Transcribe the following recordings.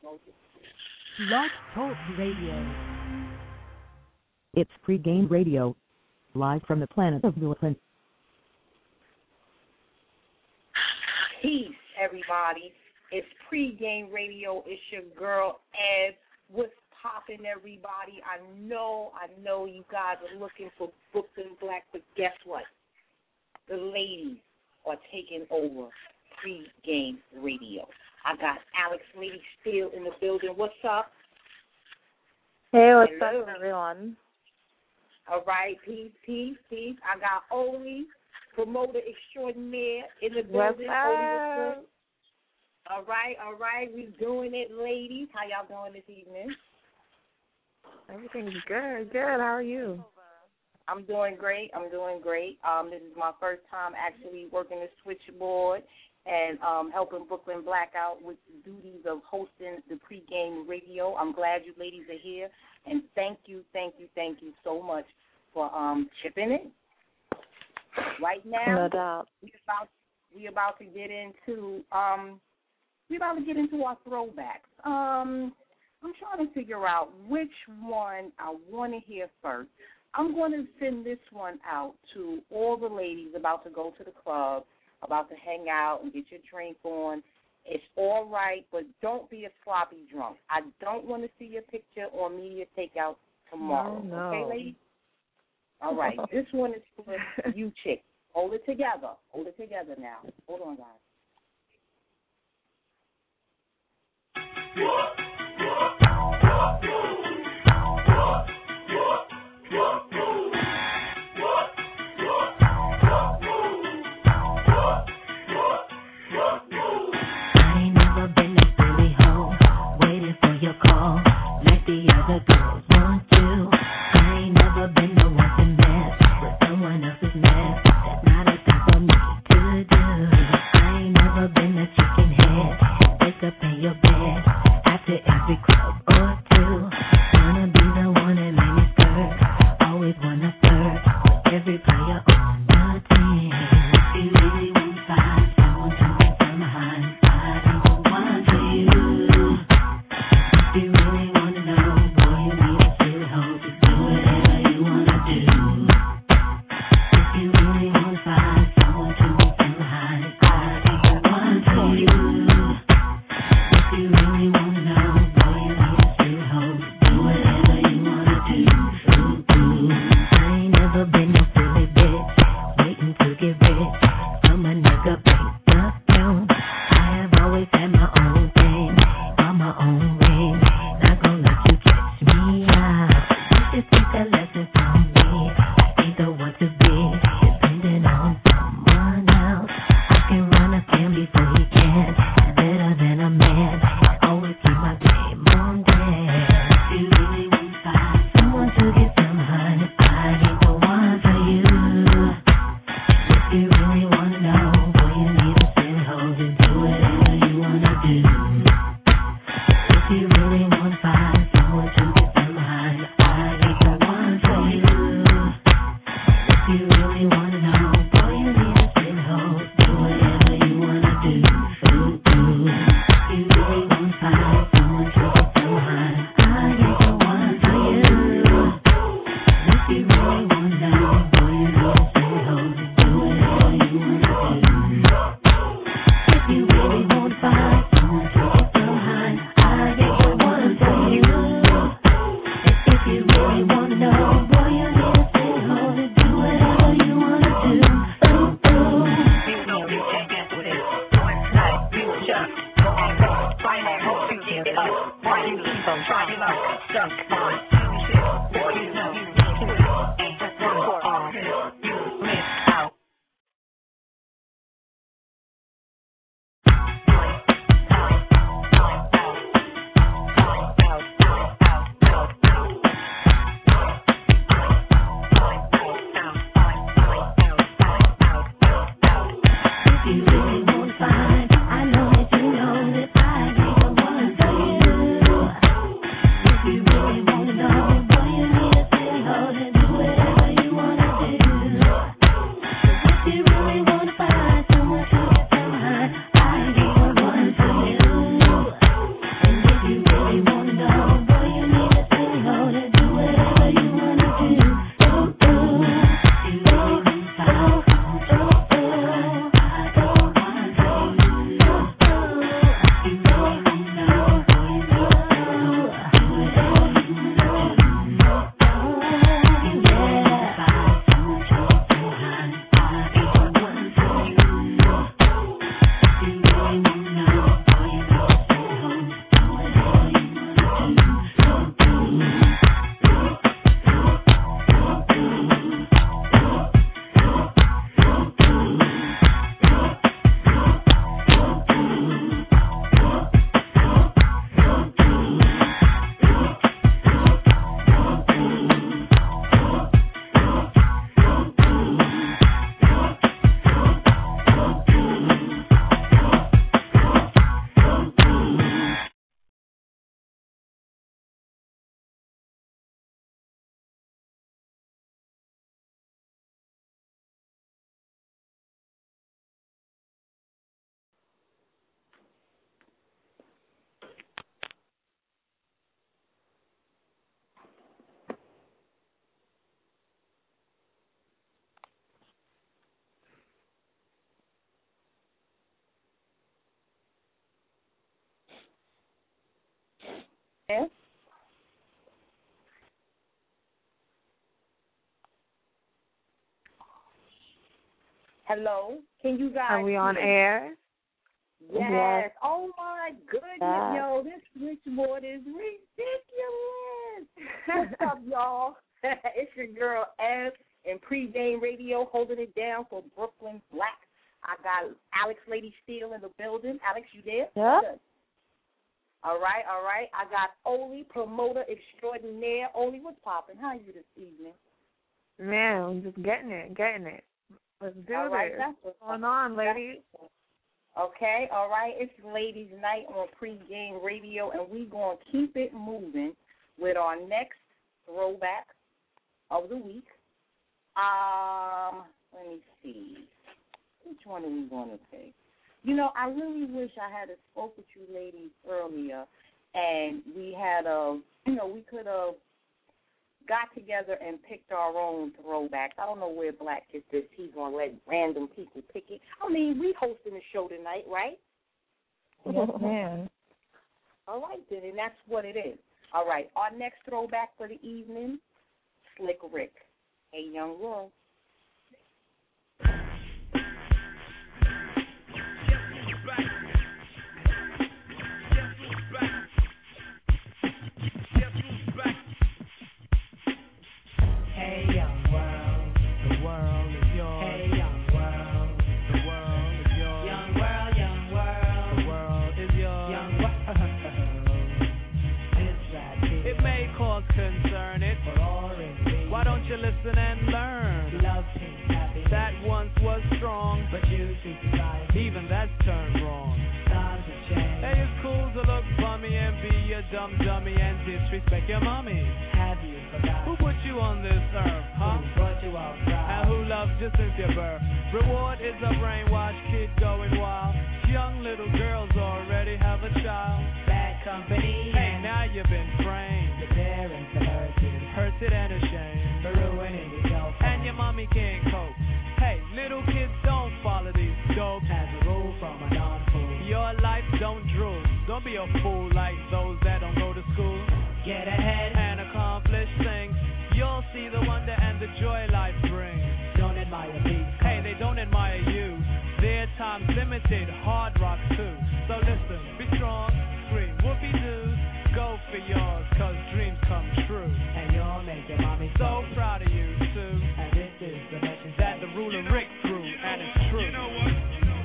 Blog Talk Radio. It's Pregame Radio, live from the planet of Brooklyn. Peace, everybody. It's Pregame Radio. It's your girl, Ed. What's poppin', everybody? I know you guys are looking for Brooklyn Black, but guess what? The ladies are taking over Pregame Radio. I got Alex Lady Steele in the building. What's up? Hey, what's up, everyone? All right, peace. I got Oli, promoter extraordinaire, in the building. What's up? All right, we doing it, ladies. How y'all doing this evening? Everything's good. How are you? I'm doing great. This is my first time actually working the switchboard and helping Brooklyn Black out with the duties of hosting the Pregame Radio. I'm glad you ladies are here, and thank you so much for chipping in. Right now, no doubt, we about to get into our throwbacks. I'm trying to figure out which one I want to hear first. I'm going to send this one out to all the ladies about to go to the club, about to hang out and get your drink on. It's all right, but don't be a sloppy drunk. I don't want to see your picture on media takeout tomorrow. No. Okay, ladies? All right. This one is for you chicks. Hold it together now. Hold on, guys. You really wanna know. Hello? Can you guys Are we on hear? air? Yes. Yes. Oh, my goodness. Yes. Yo, this switchboard is ridiculous. What's up, y'all? It's your girl, Ev, in Pregame Radio, holding it down for Brooklyn Black. I got Alex Lady Steele in the building. Alex, you there? Yep. Good. All right. I got Oli, promoter extraordinaire. Oli, what's popping? How are you this evening? Man, I'm just getting it. Let's do All right, this. that's what's What's going on, ladies? Okay, all right. It's Ladies' Night on Pregame Radio, and we're going to keep it moving with our next throwback of the week. Let me see. Which one are we going to take? You know, I really wish I had spoke with you ladies earlier, and we had we could have got together and picked our own throwbacks. I don't know where Black is this. He's going to let random people pick it. I mean, we hosting the show tonight, right? Yes, ma'am. All right, then, and that's what it is. All right, our next throwback for the evening, Slick Rick. Hey, young girl. Hey young world, the world is yours. Hey young world, the world is yours. Young world, the world is yours. Young world, this right here. It may cause concern, but already. Why don't you listen and learn? Love pink happiness that once was strong, but you see society. Even that's turned wrong. Times have changed. Hey, it's cool to look bummy and be a dumb dummy and disrespect your mommy. Have you forgotten? Who put you on this earth, huh? Who brought you outside? And who loved you since your birth? Reward is a brainwashed kid going wild. Young little girls already have a child. Bad company. Hey, now you've been framed. Your parents are hurted and ashamed for ruining yourself. And your mommy can't cope. Hey, little kids don't follow these dope. As a rule from a non-fool. Your life don't drool. Don't be a fool like those that don't go to school. Get ahead and accomplish things. You'll see the wonder and the joy life brings. Don't admire these. Hey, they don't admire you. Their time's limited, hard rock too. So listen, be strong, scream, whoopee-doos. Go for yours, cause dreams come true. And you'll make your mommy so proud of you too. And this is the message that the ruler Rick threw, and it's true. You know what?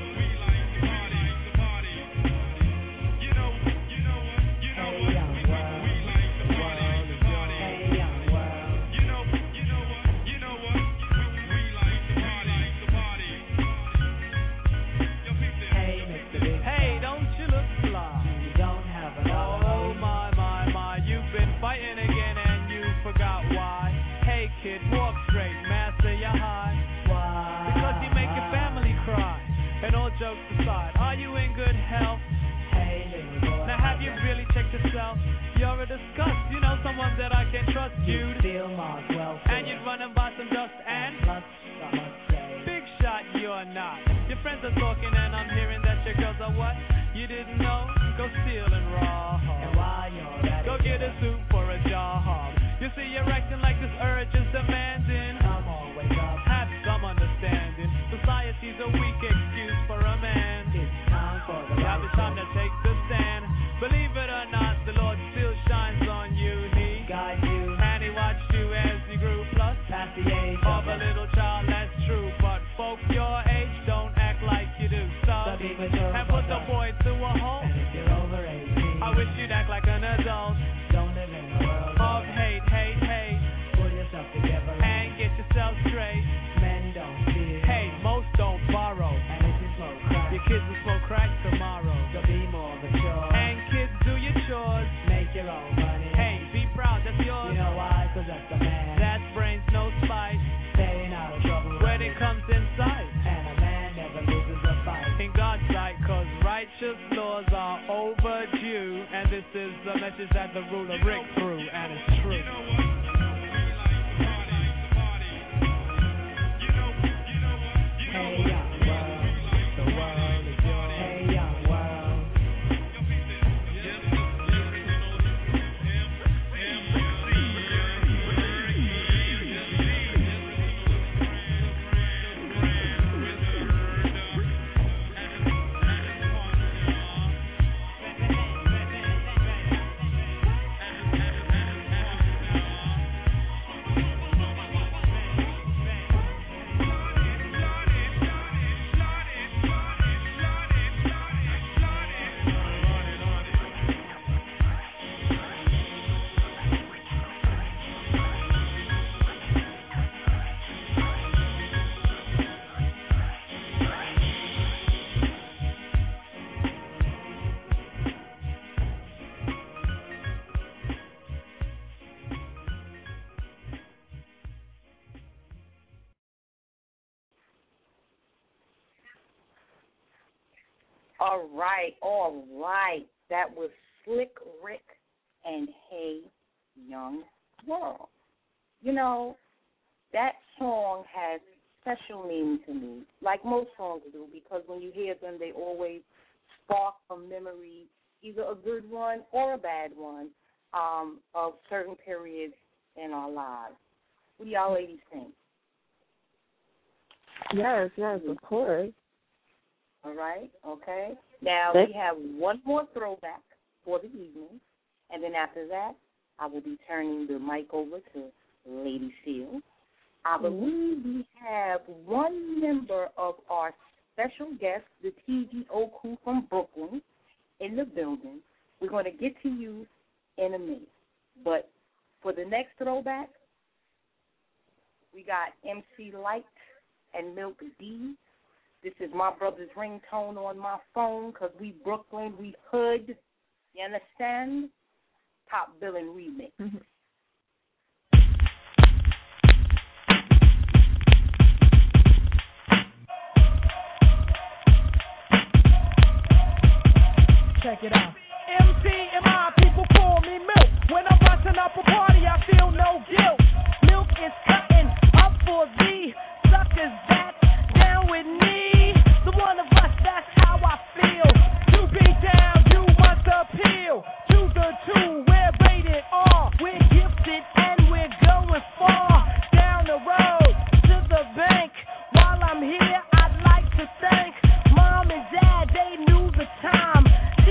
Jokes aside, are you in good health? Hey, now have you really checked yourself? You're a disgust, you know someone that I can trust. You'd feel Mars well, and you'd run and buy some dust and plus, I must say, big shot you're not. Your friends are talking and I'm hearing that your girls are what? You didn't know? Go steal and raw. And while you're at go get a suit for a job. You see you're acting like this urge is demanding. Come on, wake up. Have some understanding. Society's a weak excuse for a man. It's time for the now it's time to take the stand. Believe it or not, the Lord still shines on you. He guides you, and He watched you as you grew. Plus, past the age of a little child, that's true. But folk your age don't act like you do. So, and put the boy to a halt. And if you're over 18, I wish you'd act like an adult. Don't live in a world of hate. Pull yourself together and get yourself straight. Men don't steal. Hey, most don't borrow. And if you smoke crack, your kids will smoke crack tomorrow. So be more mature. And kids, do your chores. Make your own money. Hey, be proud, that's yours. You know why? Cause that's the man. That's brains, no spite. Staying out of trouble when it comes in sight. And a man never loses a fight in God's sight, cause righteous laws are overdue. And this is the message that the ruler Rick threw, and it's true. You know what? Hey young world, the world is yours. Hey young world. All right, all right. That was Slick Rick and Hey Young World. You know, that song has special meaning to me, like most songs do, because when you hear them, they always spark a memory, either a good one or a bad one, of certain periods in our lives. What do y'all ladies think? Yes, of course. All right, okay. Now, we have one more throwback for the evening, and then after that, I will be turning the mic over to Lady Seal. I believe we have one member of our special guest, the TGO crew from Brooklyn, in the building. We're going to get to you in a minute. But for the next throwback, we got MC Light and Milk D. This is my brother's ringtone on my phone because we Brooklyn, we hood. You understand? Top billing remix. Check it out. MC and my people call me Milk. When I'm busting up a party, I feel no guilt. Milk is cutting up for thee. Suckers that down with me. The one of us, that's how I feel. To be down, you must appeal. To the two, we're rated R. We're gifted and we're going far. Down the road to the bank. While I'm here, I'd like to thank Mom and Dad, they knew the time.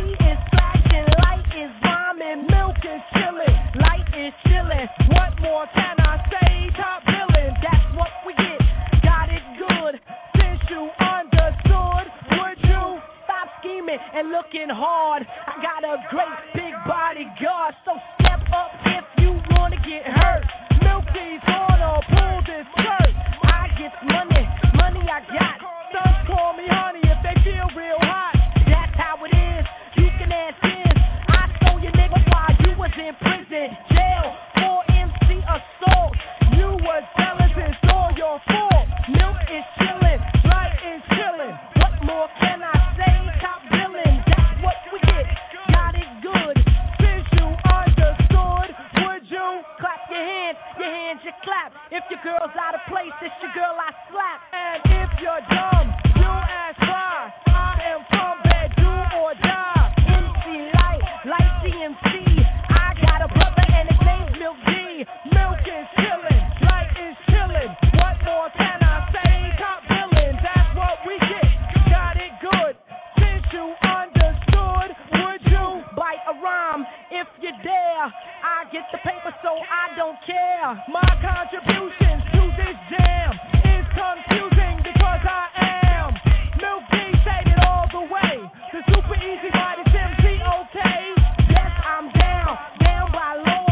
What more can I say? Top billing, that's what we get. Got it good, since you understood. Would you stop scheming and looking hard? I got a great big bodyguard, so step up if you wanna get hurt. Milky's gonna pull this skirt. I get money, money I got. Sons call me honey if they feel real hot. That's how it is, you can ask him. I stole your nigga while you was in prison, jail. Assault. You were jealous, it's all your fault. Milk is chillin', Light is chillin'. What more can I say? Top billing, that's what we get. Got it good, since you understood. Would you clap your hands you clap. If your girl's out of place, it's your girl I slap. And if you're dumb, you ask why. I am from bed, do or die. MC Light DMC. I got a brother and his name's Milk D. Milk is chillin', Light is chillin'. What more can I say? Top billing, that's what we get. Got it good, since you understood. Would you bite a rhyme if you dare? I get the paper, so I don't care. My contribution to this jam is confusing because I am Milk D, said it all the way. The super easy body, MC, okay? Yes, I'm down by law.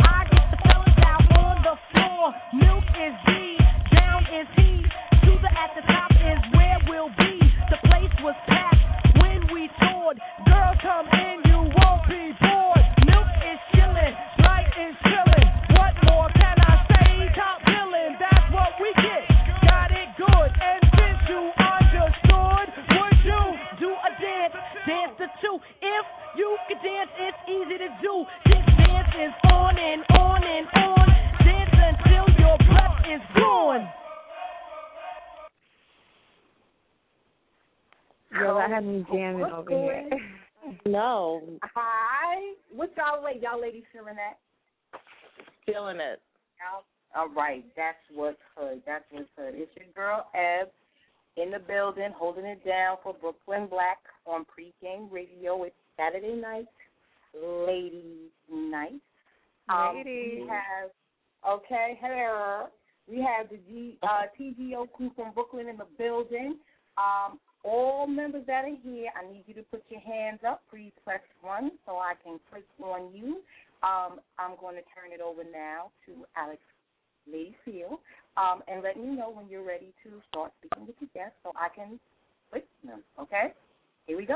Milk is D, down is he. To the at the top is where we'll be. The place was packed when we toured. Girl, come in, you won't be bored. Milk is chillin', Light is chillin'. What more can I say? Top billing, that's what we get. Got it good, and since you understood, would you do a dance? Dance to two. If you can dance, it's easy to do. This dance is on and on and on. Dance until your breath is gone. Yo, that had me jamming over here. No. Hi. What y'all ladies feeling that? Feeling it. All right. That's what's hood. It's your girl, Eb, in the building, holding it down for Brooklyn Black on Pregame Radio. It's Saturday night, ladies' night. Ladies. We have the TGO crew from Brooklyn in the building. All members that are here, I need you to put your hands up. Please press 1 so I can click on you. I'm going to turn it over now to Alex Lady Seal, and let me know when you're ready to start speaking with your guests so I can click them, okay? Here we go.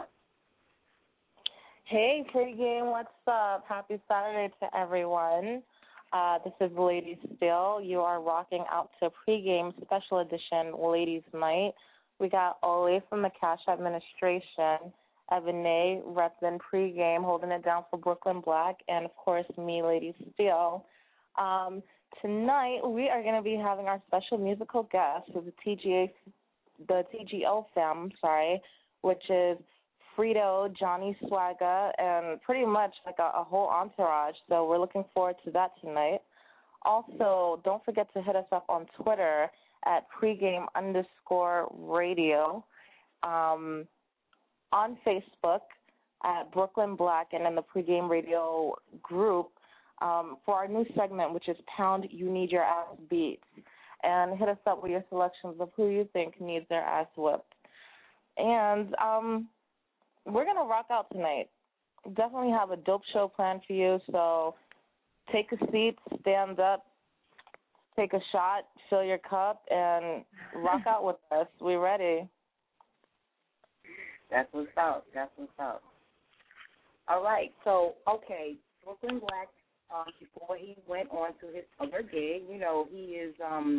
Hey, Pregame, what's up? Happy Saturday to everyone. This is Lady Seal. You are rocking out to Pregame Special Edition Ladies Night. We got Ole from the Cash Administration, Evan Nay, repping pregame, holding it down for Brooklyn Black, and of course me, Lady Steele. Tonight we are going to be having our special musical guest with the TGO fam, which is Fredo, Johnny Swagger, and pretty much like a whole entourage. So we're looking forward to that tonight. Also, don't forget to hit us up on Twitter at pregame_radio, on Facebook at Brooklyn Black, and in the Pregame Radio group for our new segment, which is Pound You Need Your Ass Beats. And hit us up with your selections of who you think needs their ass whipped. And we're going to rock out tonight. Definitely have a dope show planned for you, so take a seat, stand up, take a shot, fill your cup, and rock out with us. We ready. That's what's up. That's what's up. All right. So, okay, Brooklyn Black, before he went on to his other gig, you know, he is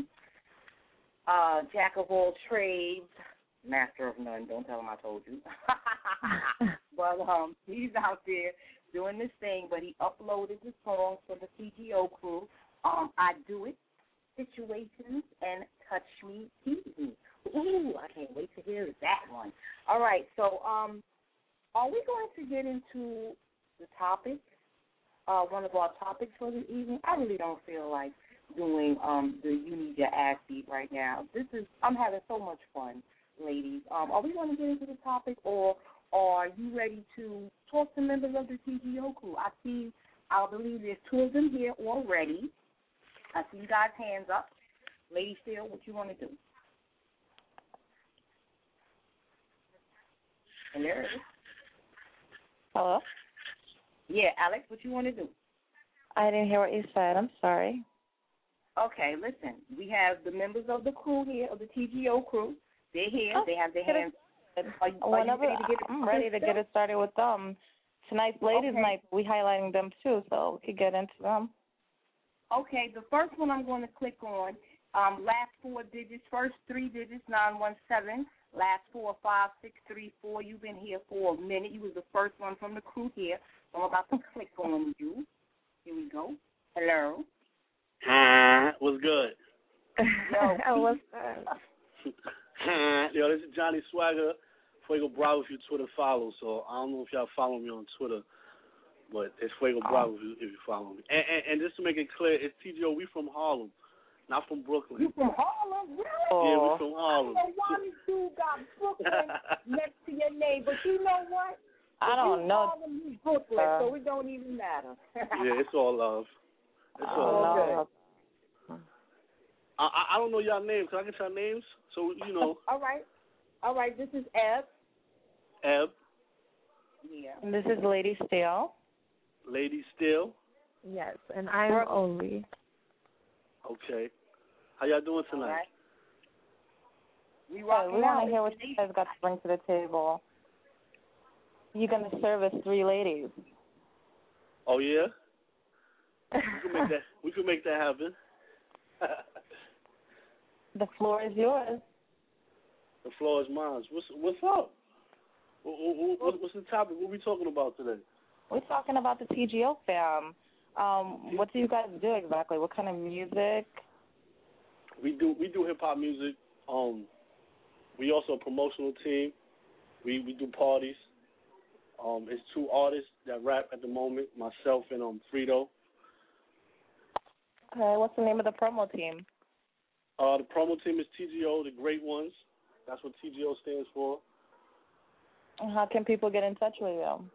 jack of all trades, master of none. Don't tell him I told you. But he's out there doing this thing, but he uploaded the song for the CGO crew. I Do It, Situations, and Touch Me, Tease Me. Ooh, I can't wait to hear that one. All right, so are we going to get into the topic, one of our topics for the evening? I really don't feel like doing the You Need Your Ass Beat right now. I'm having so much fun, ladies. Are we going to get into the topic, or are you ready to talk to members of the TGO crew? I believe there's two of them here already. I see you guys' hands up. Lady Steele, what you want to do? And there it is. Hello? Yeah, Alex, what you want to do? I didn't hear what you said. I'm sorry. Okay, listen. We have the members of the crew here, of the TGO crew. They're here. They have their hands. Are you ready to get it? I'm ready to get it started with them. Tonight's ladies' night, we highlighting them too, so we could get into them. Okay, the first one I'm going to click on, last four digits, first three digits, 917, last 4, 5, 6, 3, 4. You've been here for a minute. You was the first one from the crew here, so I'm about to click on you. Here we go. Hello. What's good? Yo, What's good? Yo, this is Johnny Swagger. Fuego Bravo if you Twitter follow. So I don't know if y'all follow me on Twitter, but it's Fuego Bravo if you follow me. And just to make it clear, it's TGO. We from Harlem, not from Brooklyn. You from Harlem? Really? Yeah, we from Harlem. I don't know why this dude got Brooklyn next to your name, but you know what? I don't know. Harlem, he's Brooklyn, so it don't even matter. Yeah, it's all love. It's all love. I don't know y'all names. Can I get y'all names? So, you know. All right. This is Eb. Eb. Yeah. And this is Lady Steele. Lady Steele. Yes, and I'm Oli. Okay. How y'all doing tonight? All right. We want to hear what you guys got to bring to the table. You're going to serve as three ladies. Oh, yeah? We can make that happen. The floor is yours. The floor is mine. What's up? What's the topic? What are we talking about today? We're talking about the TGO fam. What do you guys do exactly? What kind of music? We do hip hop music. We also a promotional team. We do parties. It's two artists that rap at the moment, myself and Fredo. Okay, what's the name of the promo team? The promo team is TGO, the Great Ones. That's what TGO stands for. And how can people get in touch with you?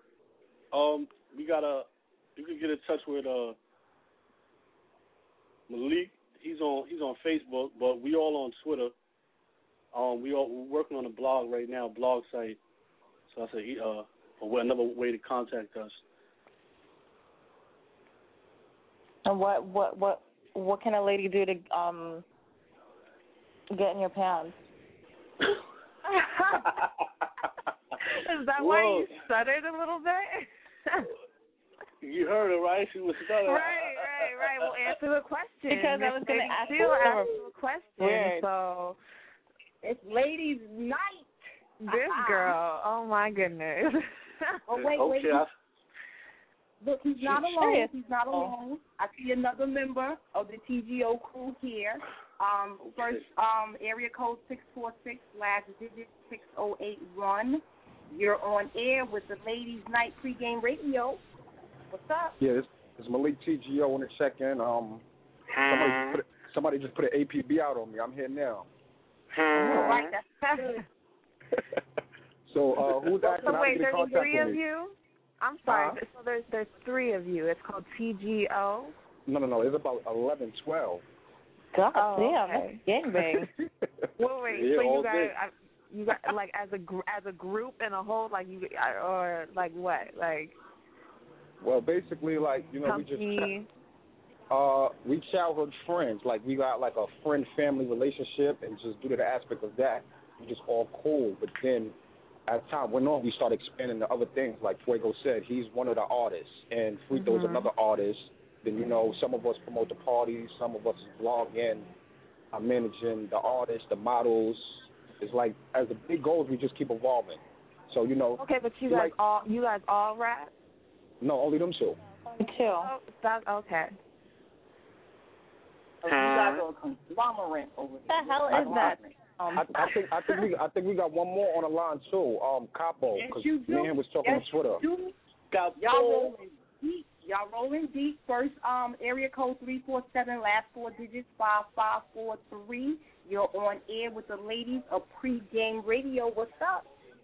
You can get in touch with Malik. He's on Facebook, but we all on Twitter. We're working on a blog right now, blog site. So I said, another way to contact us. And what can a lady do to get in your pants? Is that why you stuttered a little bit? You heard her, right? She was stuttering. Right. Well, answer the question. Because I was going to ask you a question. Weird. So it's ladies' night. This girl. Oh my goodness. Oh wait. Look, he's not alone. He's not alone. I see another member of the TGO crew here. First, area code 646, last digit 608 1. You're on air with the Ladies Night Pregame Radio. What's up? Yeah, it's Malik TGO on the check-in. Somebody just put an APB out on me. I'm here now. All right, that's good. So who's asking So how to wait, get in there's contact three with of me? you? I'm sorry. So there's three of you. It's called TGO. No. It's about 11, 12. God damn, okay. that's gangbang. Well, wait. Yeah, so all day. you got like as a group and a whole, like you or like what? Like Well, basically, like, you know, company. we childhood friends. Like, we got like a friend-family relationship, and just due to the aspect of that, we just all cool. But then, as time went on, we started expanding to other things. Like Fuego said, he's one of the artists, and Frito's another artist. Then, you know, some of us promote the parties, some of us vlog in. I'm managing the artists, the models. It's like, as the big goals, we just keep evolving. So, you know. Okay, but you guys all rap? No, only them two. Me too. Oh, okay. So you guys are a conglomerate over there. What the hell is that? I think we got one more on the line too. Capo, because me and him was talking on Twitter. Y'all rolling deep. First, area code 347, last four digits 5543. You're on air with the ladies of Pregame Radio. What's up?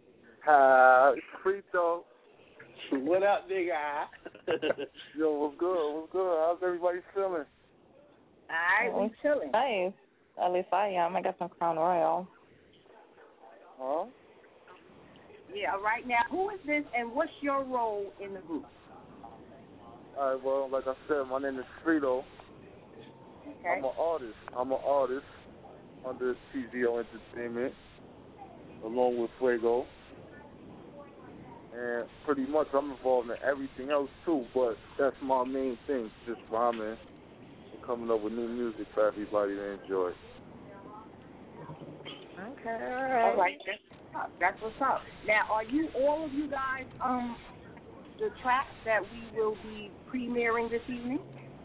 Frito. What up, big eye? Yo, what's good? How's everybody feeling? All right, we chilling. Nice. At least I am. I got some Crown Royal. Huh? Yeah, all right. Now, who is this and what's your role in the group? All right, well, like I said, my name is Frito. Okay. I'm an artist under TGO Entertainment, along with Fuego. And pretty much I'm involved in everything else too, but that's my main thing, just rhyming and coming up with new music for everybody to enjoy. Okay, all right. That's what's up. Now, are you, all of you guys, the tracks that we will be premiering this evening?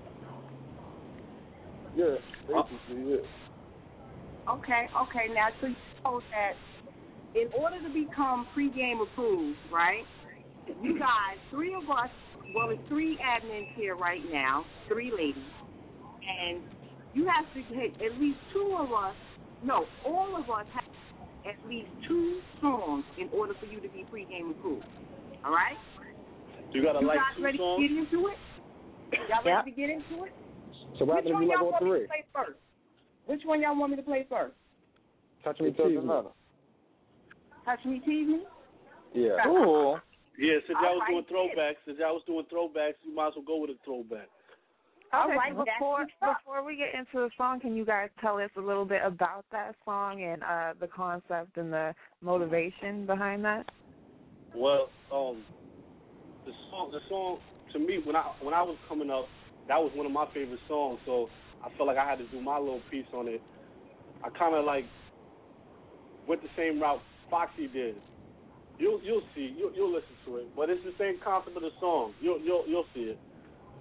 Yeah, basically, yeah. Okay. Now, so you know that in order to become pregame approved, right, you guys, three of us, well, it's three admins here right now, three ladies, and you have to hit at least two of us, no, all of us have at least two songs in order for you to be pregame approved, all right? You got to like guys two ready songs? to get into it? Y'all ready to get into it? So rather than you like all three? Play first? Which one y'all want me to play first? Touch Me, Tease Me. Touch Me, Tease Me? Yeah. Ooh. Yeah, since y'all was doing throwbacks, you might as well go with a throwback. All Okay, right, before we get into the song, can you guys tell us a little bit about that song and the concept and the motivation behind that? Well, the song to me when I was coming up, that was one of my favorite songs. So I felt like I had to do my little piece on it. I kind of like went the same route Foxy did. You'll see. You'll listen to it, but it's the same concept of the song. You'll see it.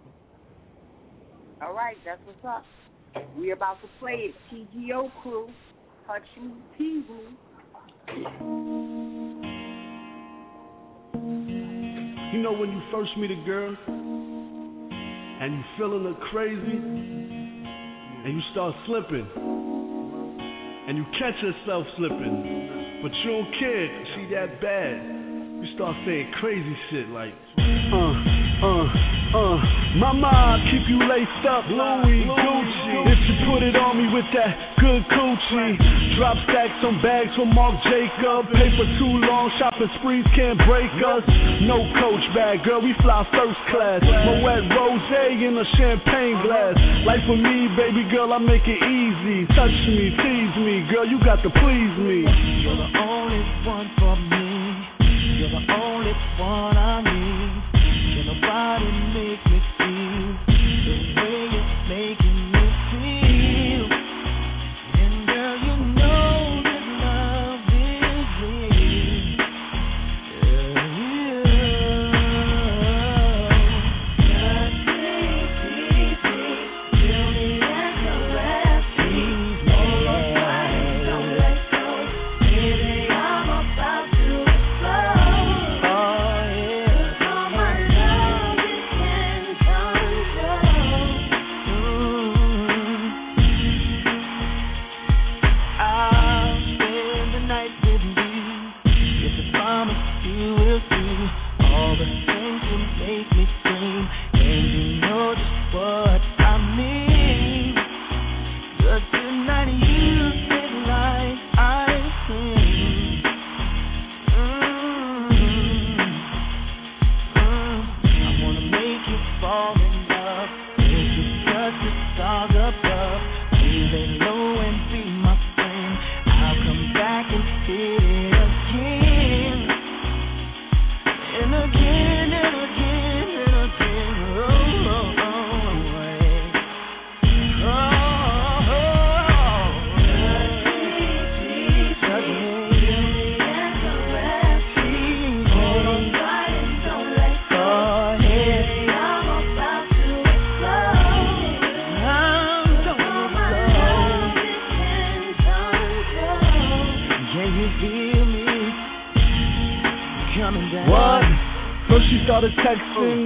All right, that's what's up. We're about to play it. TGO crew, Touch Me, Tease Me. You know when you first meet a girl and you feeling her crazy and you start slipping and you catch yourself slipping, but you don't care 'cause she that bad. You start saying crazy shit like, Mama, keep you laced up, Louis, Gucci. If you put it on me with that good coochie. Drop stacks on bags from Marc Jacob. Paper too long, shopping sprees can't break us. No coach bag, girl, we fly first class. Moet rosé in a champagne glass. Like for me, baby girl, I make it easy. Touch me, tease me, girl, you got to please me. You're the only one for me. You're the only one I need. Can nobody make me feel the way you're making me feel? And girl, you know this love is real.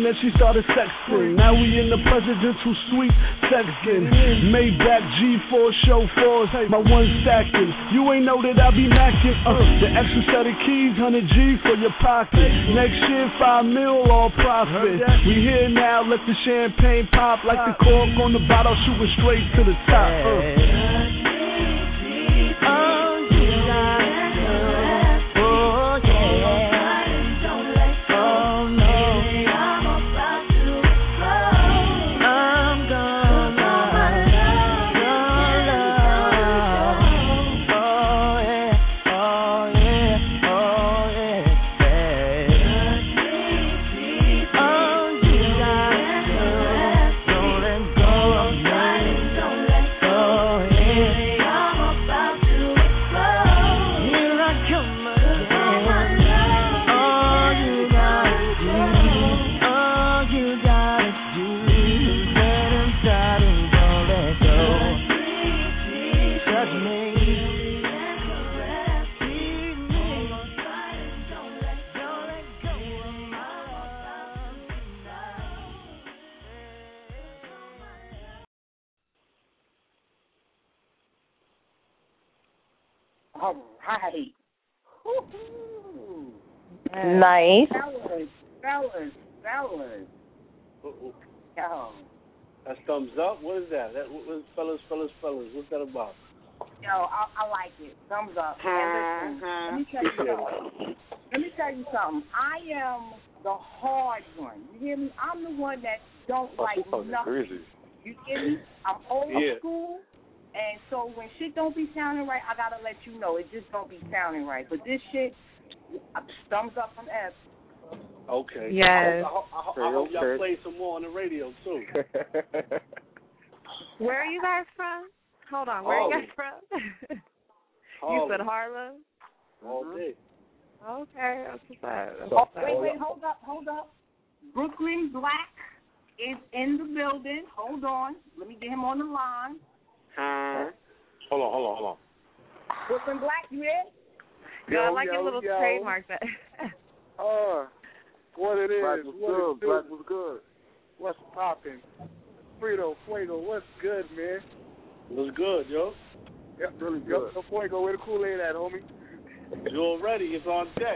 then she started sexting. Now we in the presidential suite, sexting. Maybach G4 chauffeurs, my one stacking. You ain't know that I be macking. The extra set of keys, 100 G for your pocket. Next year, 5 mil, all profit. We here now, let the champagne pop like the cork on the bottle, shooting straight to the top. All right. Nice. Fellas. Yo. That's thumbs up. What is that? Fellas. What's that about? Yo, I like it. Thumbs up. And listen, let me tell you something. I am the hard one. You hear me? I'm the one that don't like nothing. You hear me? I'm old school. And so when shit don't be sounding right, I gotta let you know. It just don't be sounding right. But this shit, thumbs up from F. Okay. Yes. I hope y'all play some more on the radio, too. Where are you guys from? Hold on. Where are you guys from? You said Harlem? All day. Okay. That's what's up. Wait. Hold up. Brooklyn Black is in the building. Hold on. Let me get him on the line. Hold on. Brooklyn Black, you here? Yo, I like your little trademark. That. What it is? Black was good. What's poppin'? Frito, Fuego, what's good, man? What's good, yo? Yeah, really good. Yo, Fuego, where the Kool-Aid at, homie? You already? It's on deck.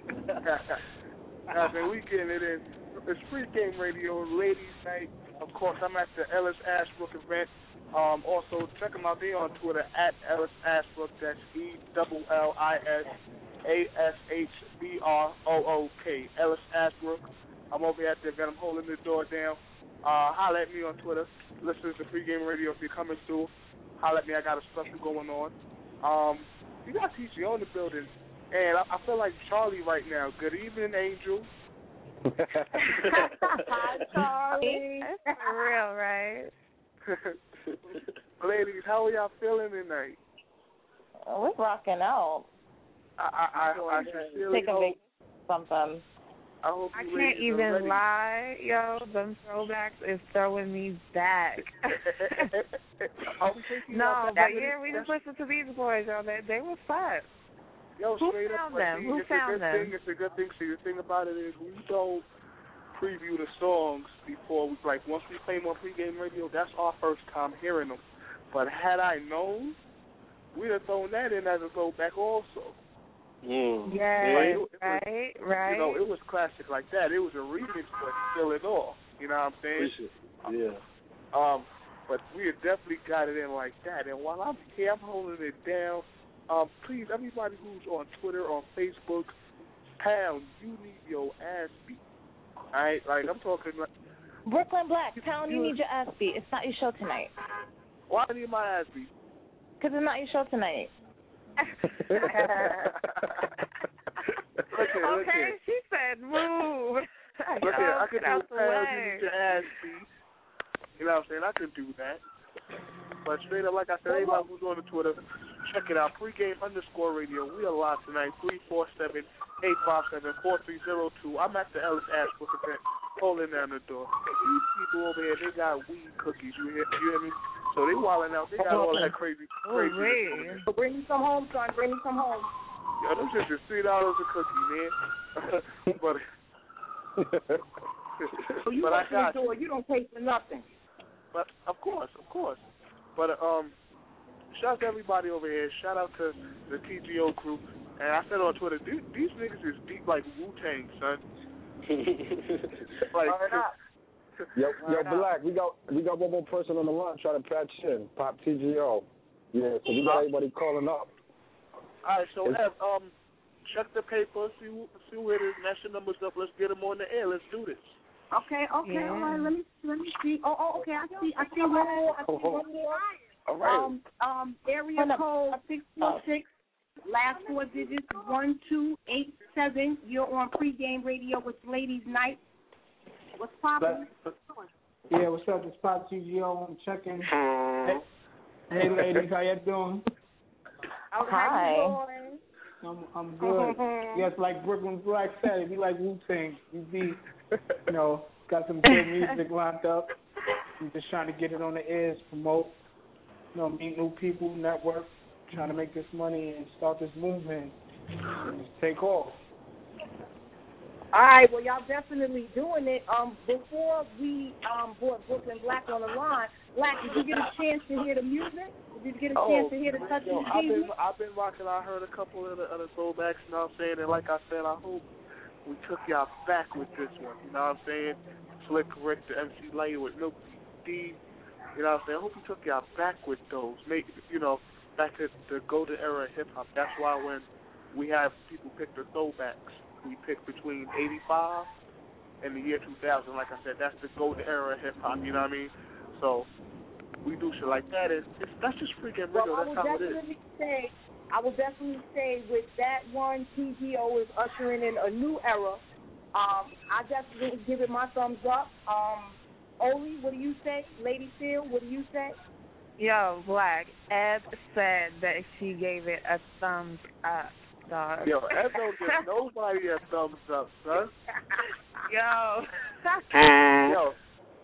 Man, we getting it in. It's Free Game Radio, ladies' night. Of course, I'm at the Ellis Ashbrook event. Also, check them out. They on Twitter at Ellis Ashbrook. That's ELLISASHBROOK. Ellis Ashbrook. I'm over at the event. I'm holding the door down. Holler at me on Twitter. Listen to Free Game Radio if you're coming through. Holler at me. I got a special going on. You got TCO in the building. And I feel like Charlie right now. Good evening, Angel. Hi, Charlie. That's for real, right? Ladies, how are y'all feeling tonight? We're rocking out. I sincerely hope something. I can't even lie, yo. Them throwbacks is throwing me back. No, but yeah, we just listened to these boys, yo. They were fun. Yo, Who found them? Who found them? It's a good thing. See, the thing about it is we don't preview the songs before we, like, once we play them on Pregame Radio, that's our first time hearing them. But had I known, we'd have thrown that in as a throwback also. Yeah, right. You know, it was classic like that. It was a remix, but still it all. You know what I'm saying? Yeah. But we have definitely got it in like that. And while I'm here, I'm holding it down. Please, everybody who's on Twitter, on Facebook, pound, you need your ass beat. All right? Like, I'm talking like... Brooklyn Black, pound, you need your ass beat. It's not your show tonight. Why do I need my ass beat? Because it's not your show tonight. Okay, she said move. Look here, I can do pound, you need your ass beat. You know what I'm saying? I can do that. But straight up, like I said, anybody who's on the Twitter, check it out. Pregame_radio. We are live tonight, 347-857-4302. I'm at the Ellis Ashbrook event, holding down the door. These people over here, they got weed cookies. You hear me? So they wilding out. They got all that crazy. So bring me some home, son. Bring me some home. Yo, them shit is $3 a cookie, man. But So you But I open the got door, you don't pay for nothing. But of course. But shout out to everybody over here. Shout out to the TGO crew. And I said on Twitter, these niggas is deep like Wu-Tang, son. Like, Yo, Black, we got one more person on the line trying to patch in. Pop TGO. Yeah, so we got everybody calling up. All right, so Ev, check the paper, see who it is, match the numbers up. Let's get them on the air. Let's do this. Okay, Yeah. all right. Let me see. Oh, okay. I see one more. All right. Area code 646. Last four digits 1287. You're on pregame radio with Ladies Night. What's poppin'? Yeah, what's up? It's Pop TGO. I'm checking. Hey, ladies, how you doing? Hi. I'm good. Yes, like Brooklyn Black said, we like Wu-Tang. We be, got some good music lined up. I'm just trying to get it on the airs, promote, meet new people, network, trying to make this money and start this movement and just take off. All right, well, y'all definitely doing it. Before we brought Brooklyn Black on the line, Black, did you get a chance to hear the music? Did you get a chance to hear the touch of the music? I've been rocking. I heard a couple of the throwbacks, you know what I'm saying? And like I said, I hope we took y'all back with this one, you know what I'm saying? Slick Rick, the MC Light with Milk D, you know what I'm saying? I hope we took y'all back with those. Make, back to the golden era of hip-hop. That's why when we have people pick the throwbacks, we pick between 85 and the year 2000. Like I said, that's the golden era of hip-hop, you know what I mean? So we do shit like that. That's just freaking real. That's how it is. I will definitely say with that one, TGO is ushering in a new era. I definitely give it my thumbs up. Oli, what do you say? Lady Phil, what do you say? Yo, Black, Ed said that she gave it a thumbs up, dog. Yo, Ed don't give nobody a thumbs up, son. Yo.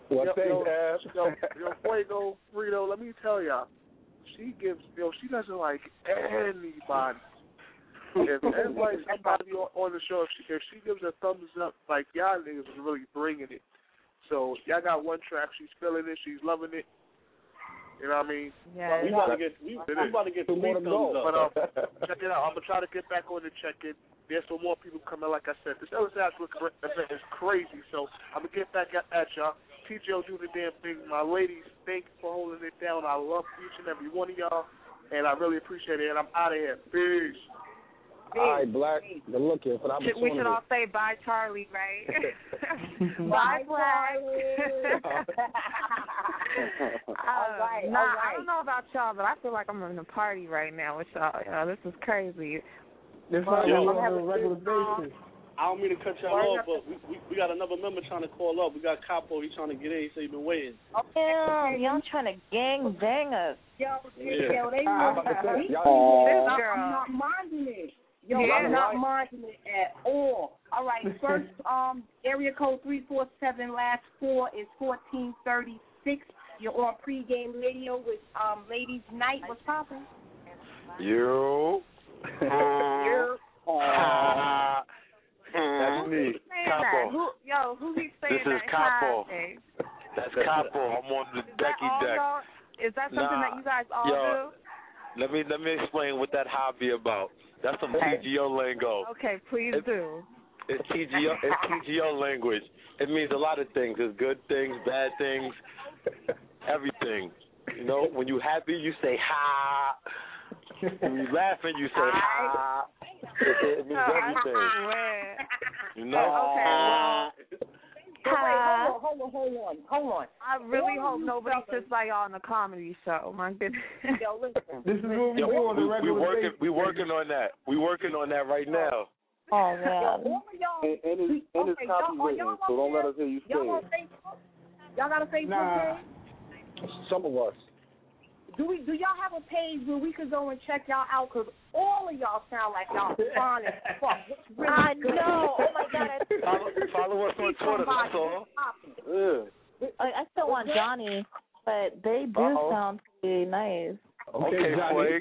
Fuego, Frito, let me tell y'all, she doesn't like anybody. If everybody, somebody on the show, if she gives a thumbs up, like y'all niggas is really bringing it. So y'all got one track, she's feeling it, she's loving it. You know what I mean? Yeah. We about to get 3 thumbs up. But check it out. I'm gonna try to get back on the check-in. There's some more people coming. Like I said, this Ellis Ashwood event is crazy. So I'm gonna get back at y'all. TGO do the damn thing. My ladies, thank you for holding it down. I love each and every one of y'all, and I really appreciate it. And I'm out of here. Peace. All right, Black. Good looking for the opportunity. We should all say bye, Charlie, right? Bye, Black. All right. I don't know about y'all, but I feel like I'm in a party right now with y'all. This is crazy. This is on a regular basis. I don't mean to cut y'all off, but we got another member trying to call up. We got Capo. He's trying to get in. He said he's been waiting. Damn, y'all trying to gang bang us. Yo, they I'm not minding it. I'm not minding it at all. All right, first, area code 347, last four is 1436. You're on pregame radio with Ladies Night. What's poppin'? You. That's me, Capo. Who keeps saying this that? Is Capo. That's Capo. I'm on the decky deck. Is that something that you guys all do? Let me explain what that hobby about. That's some TGO lingo. Okay, please do. It's TGO language. It means a lot of things. It's good things, bad things, everything. When you happy, you say ha. When you laughing, you say ha. It means everything. Okay, well. Wait, hold on. I really hope nobody sits by y'all on the comedy show. My goodness. Yo, listen. This is what we do on a regular basis. We're working on that. We're working on that right now. Oh, man. All of y'all. And it's copywritten, so don't let us hear you say y'all it. Y'all got a Facebook page? Some of us. Do y'all have a page where we could go and check y'all out? Because all of y'all sound like y'all fine as fuck. Really I good. know. Oh, my God. Follow us on Twitter, that's all. Yeah. I still want Johnny, but they do sound pretty nice. Okay, Johnny.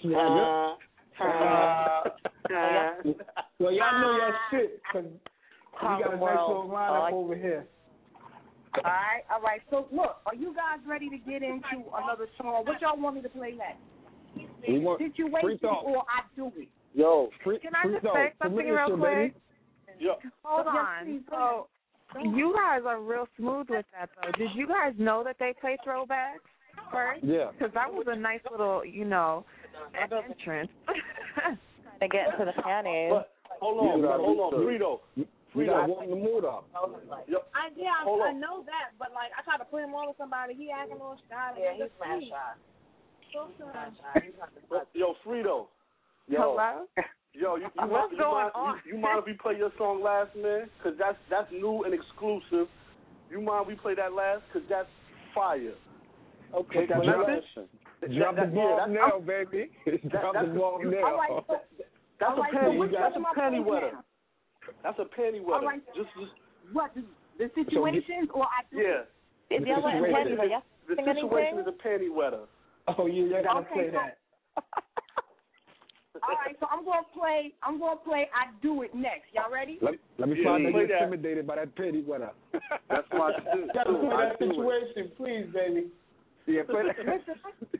Well, y'all know y'all shit, because got a nice little lineup over here. All right. So, look, are you guys ready to get into another song? What y'all want me to play next? Situation or I Do It? Yo, can I just say something real quick? Yo. Hold on. So, you guys are real smooth with that, though. Did you guys know that they play throwbacks first? Yeah. Because that was a nice little, entrance. To get into the panties. But, hold on, Frito. We got to warm the mood up. I know that, but like I tried to put him on with somebody, he acting a little shy. Yeah, he's smash shy. Yo, Frito. Hello? Yo, you mind if we play your song last, man? Because that's new and exclusive. You mind we play that last? Because that's fire. Okay, drop the ball now, baby. Drop the ball now. That's a panty wetter. That's a panty wetter. Right. Just what the situation or I do it? Yeah. The situation is a panty wetter. Oh yeah, you gotta play that. All right, so I'm gonna play I Do It next. Y'all ready? Let me find out you're intimidated by that panty wetter. That's why I do. Gotta play that situation, please, baby. Yeah, play that.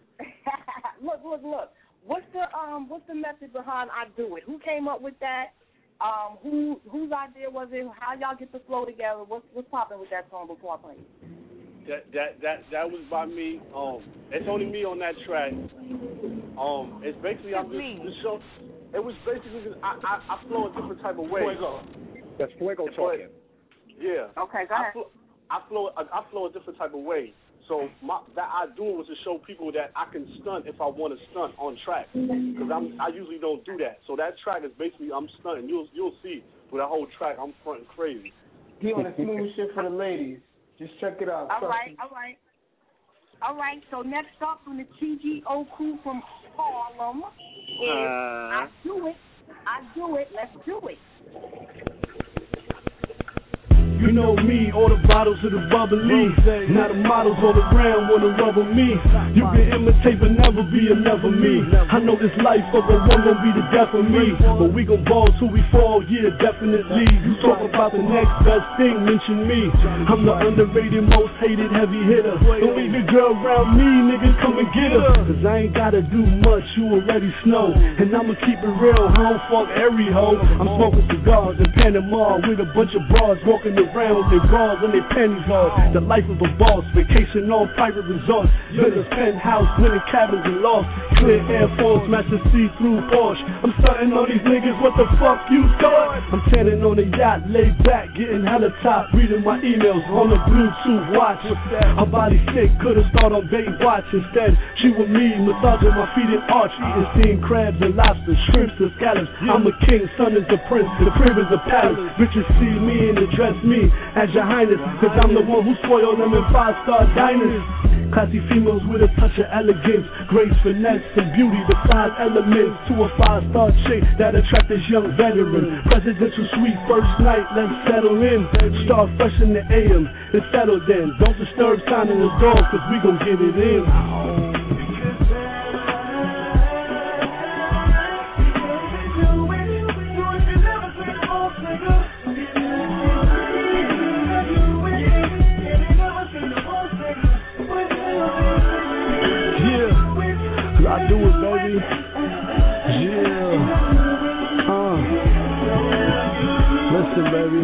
Look. What's the method behind I Do It? Who came up with that? Whose idea was it? How y'all get the flow together? What's popping with that song before I play it? That was by me. It's only me on that track. It's basically the show. It was basically just, I flow a different type of way. That's Fuego talking. Yeah. Okay, go ahead. I flow a different type of way. So that I do it was to show people that I can stunt if I want to stunt on track, because I usually don't do that. So that track is basically I'm stunting. You'll see for that whole track I'm fronting crazy. He on the smooth shit for the ladies. Just check it out. All right. So next up from the TGO crew from Harlem is I Do It. Let's do it. You know me, all the bottles of the bubbly. Now the models all around wanna rubber me. You can imitate but never be another me. I know this life of a one gon' be the death of me, but we gon' ball till we fall, yeah, definitely. You talk about the next best thing, mention me. I'm the underrated, most hated heavy hitter. Don't leave your girl around me, nigga, come and get her. Cause I ain't gotta do much, you already know. And I'ma keep it real, I don't fuck every hoe. I'm smoking cigars in Panama with a bunch of bras walking around with their bras and their panties on. The life of a boss, vacation on private resorts, villas, penthouse, winning cabins and lost. Clear Air Force, matching see-through Porsche. I'm starting on these niggas, what the fuck you thought? I'm tanning on a yacht, laid back, getting hella top, reading my emails on a Bluetooth watch. Her body sick, could've started on Baywatch. Instead, she with me, massaging my feet in arch, eating steamed crabs and lobsters, shrimps and scallops. I'm a king, son is a prince, the crib is a palace. Bitches see me and address me as your highness, cause I'm the one who spoiled them in 5-star diners. Classy females with a touch of elegance, grace, finesse, and beauty, the 5 elements to a 5-star chick that attract this young veteran. Presidential suite, first night, let's settle in. Start fresh in the AM and settle then. Don't disturb signing the door, cause we gon' get it in. I do it, baby. Yeah. Listen, baby.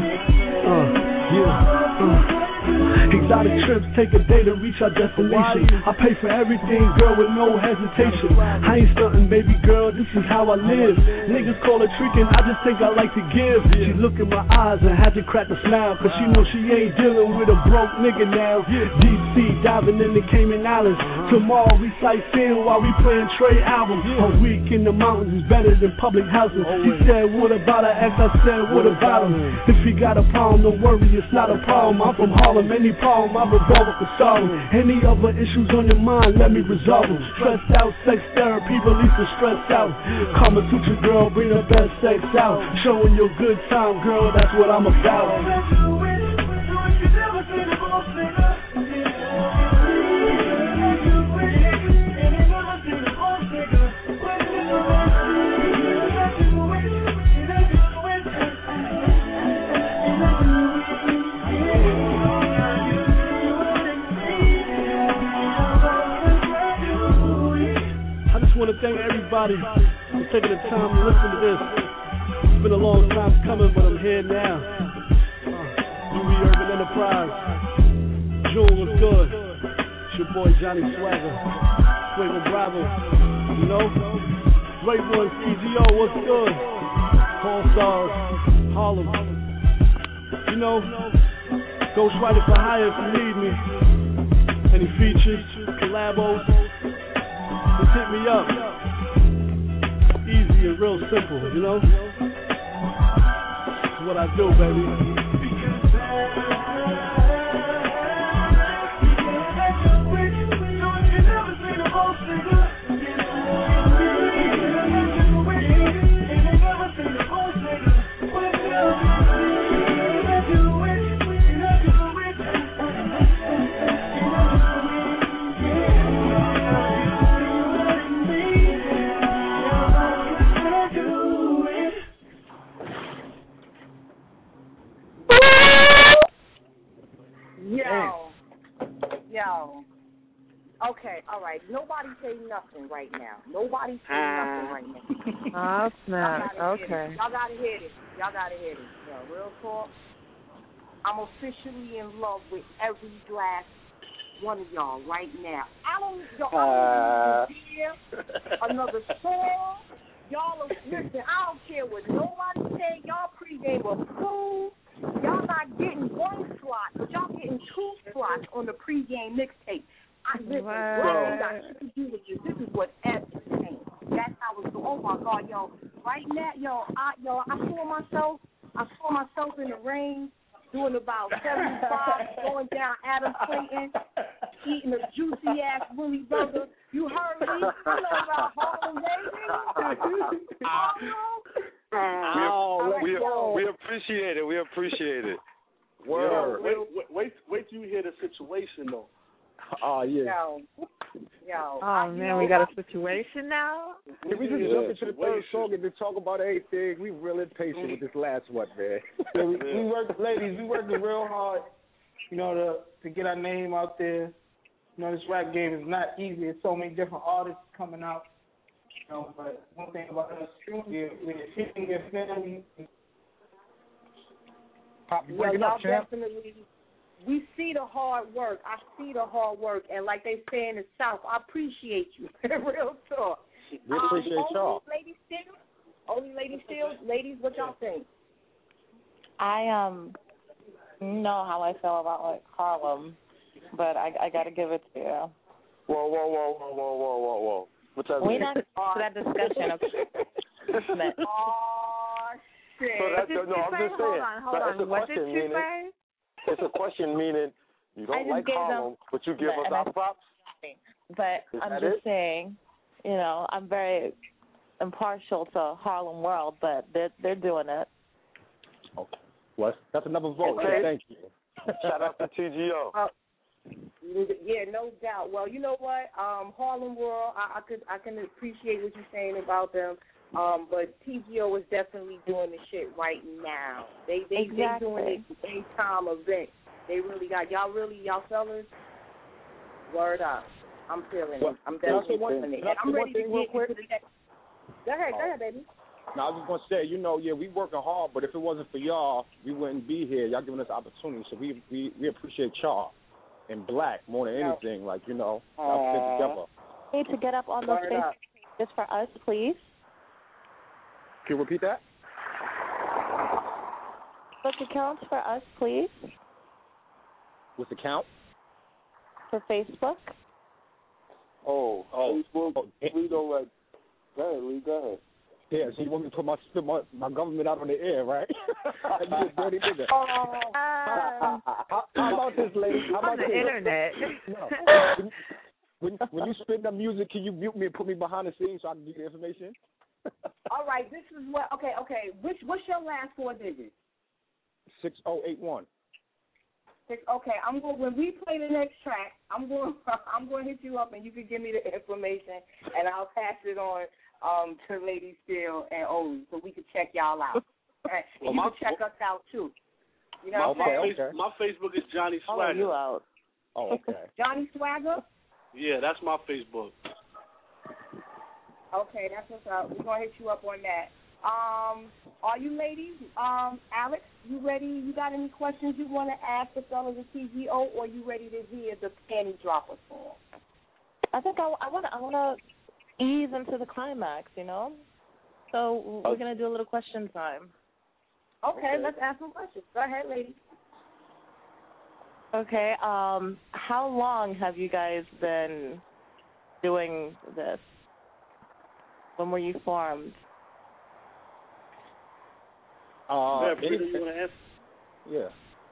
Exotic trips take a day to reach our destination. I pay for everything, girl, with no hesitation. I ain't stunting, baby girl, this is how I live. Niggas call it tricking, I just think I like to give. She look in my eyes and had to crack a smile, cause she know she ain't dealing with a broke nigga now. DC, diving in the Cayman Islands. Tomorrow we sightseeing while we playing Trey albums. A week in the mountains is better than public housing. He said, what about her ex? I said, what about him? If he got a problem, don't worry, it's not a problem. I'm from Harlem, any problem, I resolve it for solve them. Any other issues on your mind, let me resolve them. Stressed out, sex therapy, release the stress out. Kama Sutra girl, bring the best sex out. Showing your good time, girl, that's what I'm about. thank everybody for taking the time to listen to this. It's been a long time coming, but I'm here now. Louis Urban Enterprise. June was good. It's your boy Johnny Swagger. Fuego Bravo. You know? Great Ones, TGO, what's good? All Stars, Harlem. You know, Ghostwriter for hire if you need me. Any features, collabos, just hit me up. Easy and real simple, you know? That's what I do, baby. Yo. Okay, all right. Nobody say nothing right now. Nobody say nothing right now. Oh, snap. Okay. Y'all gotta hear this. Y'all gotta hear this. Yo, real talk. I'm officially in love with every last one of y'all right now. I don't hear another song. Y'all listen, I don't care what nobody say. Y'all pregame approved. Y'all not getting one slot, but y'all getting 2 slots on the pregame mixtape. Listen, what I got to do with you. This is what F is saying. That's how it's going. Oh my God, yo! Right now, I saw myself in the rain doing about 75, going down Adam Clayton, eating a juicy ass Willie burger. You heard me? I know about Harlem, baby. We appreciate it. We appreciate it. Word. Wait till you hear the situation though. Oh yeah. Yo. Oh man, we got a situation now. If we just jump into the third song and then talk about everything, we real impatient with this last one, man. we working real hard, you know, to get our name out there. You know, this rap game is not easy. There's so many different artists coming out. You know, but one thing about us, we're hitting their family. Y'all definitely. We see the hard work. I see the hard work, and like they say in the South, I appreciate you. Real talk. We appreciate y'all. Only Lady Steele. Ladies, what y'all think? I know how I feel about like Harlem, but I got to give it to you. Whoa. What's that? We're not to that discussion. Okay. Oh shit! So I'm just saying. Hold on. What did you say? It's a question meaning you don't like Harlem, but you give us our props. But I'm just saying, you know, I'm very impartial to Harlem World, but they're doing it. Okay. Well, that's another vote. Okay. So thank you. Shout out to TGO. Yeah, no doubt. Well, you know what? Harlem World, I can appreciate what you're saying about them. But TGO is definitely doing the shit right now. They doing it anytime event. They really got y'all fellas. Word up. I'm feeling it. I'm definitely feeling it. And I'm ready to get into the next. Go ahead, baby. No, I was just gonna say, you know, yeah, we working hard, but if it wasn't for y'all, we wouldn't be here. Y'all giving us opportunity, so we appreciate y'all. And Black more than anything, like, you know, y'all fit together. Need to get up on those Facebook pages for us, please. Can you repeat that? Book accounts for us, please. What's the count? For Facebook. Facebook. We don't like. Go ahead. Yeah, so you want me to put my government out on the air, right? You a dirty nigga. How about this, lady? How about on the internet. No. When you spin the music, can you mute me and put me behind the scenes so I can get the information? All right, this is what. Okay. What's your last 4 digits? 6081. Okay, when we play the next track, I'm going to hit you up and you can give me the information and I'll pass it on to Lady Steele and Oli so we can check y'all out. And you can check us out too. You know what I'm saying? My Facebook is Johnny Swagger. You out. Oh, okay. Johnny Swagger? Yeah, that's my Facebook. Okay, that's what's up. We're gonna hit you up on that. Are you ladies? Alex, you ready? You got any questions you want to ask the fellas at TGO, or you ready to hear the panty dropper song? I think I wanna ease into the climax, you know. So we're gonna do a little question time. Okay, let's ask some questions. Go ahead, ladies. Okay. How long have you guys been doing this? When were you formed? Frito, you want to answer? Yeah.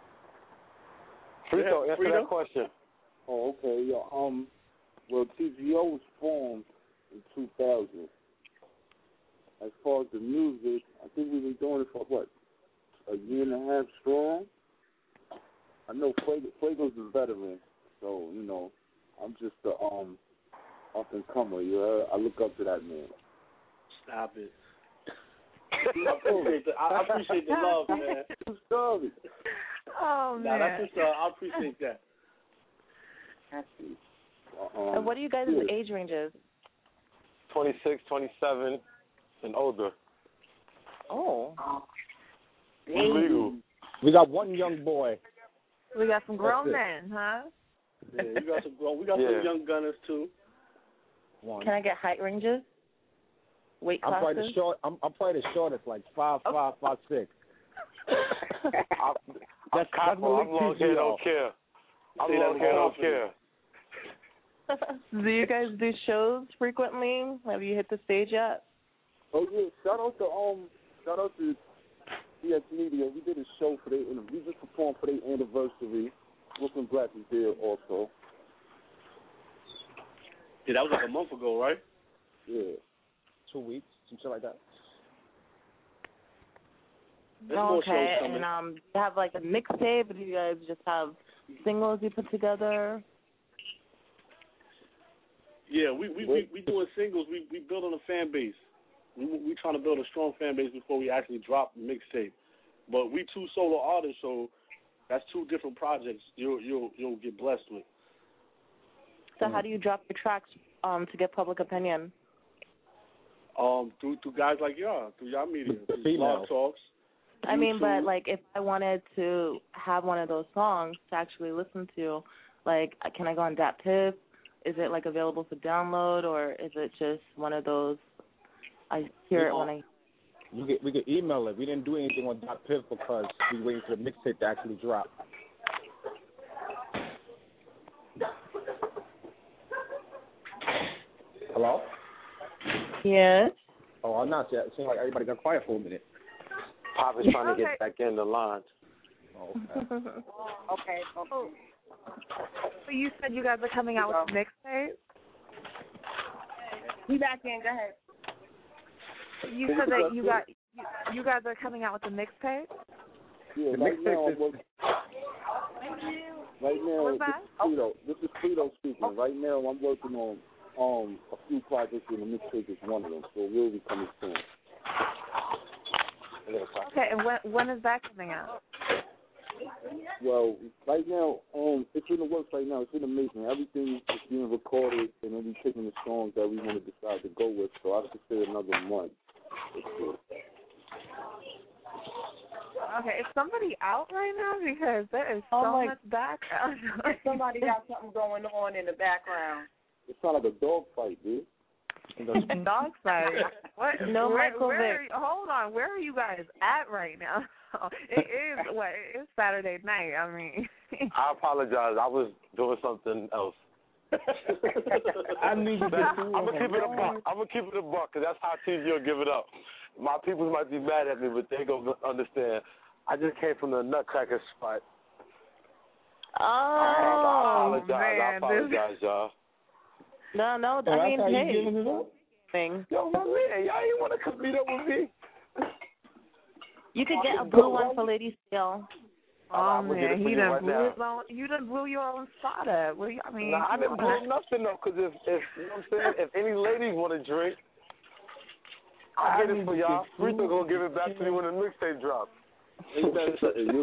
Frito, answer that question. Oh, okay. Yeah. Well, TGO was formed in 2000. As far as the music, I think we've been doing it for a year and a half strong. I know Fuego's a veteran, so I'm just a up and comer. I look up to that man. Stop it. I appreciate the love, man. Sorry. Oh, man. That's what's up. I appreciate that. And what are you guys' age ranges? 26, 27, and older. Oh. Legal. We got one young boy. We got some grown men, huh? Yeah, we got some some young gunners too. Can I get height ranges? Weight classes? I'm probably the shortest, like 5'5", 5'6". That's my long hair, don't care. I'm long hair, don't care. Do you guys do shows frequently? Have you hit the stage yet? Oh yeah, shout out to CX Media. We did a show for we just performed for their anniversary. Brooklyn Black is there also. Yeah, that was like a month ago, right? Yeah. 2 weeks, some shit like that. Okay, and you have like a mixtape, or do you guys just have singles you put together? Yeah, we doing singles. We building a fan base. We trying to build a strong fan base before we actually drop the mixtape. But we two solo artists, so that's two different projects you'll get blessed with. So how do you drop your tracks to get public opinion? Through guys like y'all, through y'all media, through Blog Talks. I mean, but like if I wanted to have one of those songs to actually listen to, like, can I go on DatPiff? Is it like available for download, or is it just one of those? I hear it when I. We could email it. We didn't do anything on DatPiff because we waiting for the mixtape to actually drop. Hello? Yes. Oh, I'm not yet. It seems like everybody got quiet for a minute. Pop is trying to get back in the line. Oh, okay. Okay. So you said you guys are coming out with a mixtape? We back in. Go ahead. You said that you guys are coming out with a mixtape? Yeah, the right now, mixtape this is Frito speaking. Right now, I'm working on a few projects, and the mixtape is one of them, so it will be coming soon. Okay, and when is that coming out? Well, right now, it's in the works right now. It's in the making. Everything is being recorded, and then we're picking the songs that we want to decide to go with, so I should say another month. Okay, is somebody out right now? Because there is so much background. Somebody got something going on in the background. It sounds like a dog fight, dude. Dog fight? What? No, Michael Vick. Hold on, where are you guys at right now? It's Saturday night. I mean. I apologize. I was doing something else. I'm gonna keep it a buck. I'm gonna keep it a buck because that's how TGO give it up. My people might be mad at me, but they gonna understand. I just came from the Nutcracker spot. Oh, I apologize, y'all. No, I mean, hey. Thing. Yo, my man, y'all ain't want to come meet up with me. You could get a blue one for Lady Steel. Oh man, you done right blew your own spot up. I mean, I didn't blow nothing up because if you know what I'm saying, if any ladies want to drink, I'll get it for y'all. Rita gonna give it back to me when the mixtape drops. You'll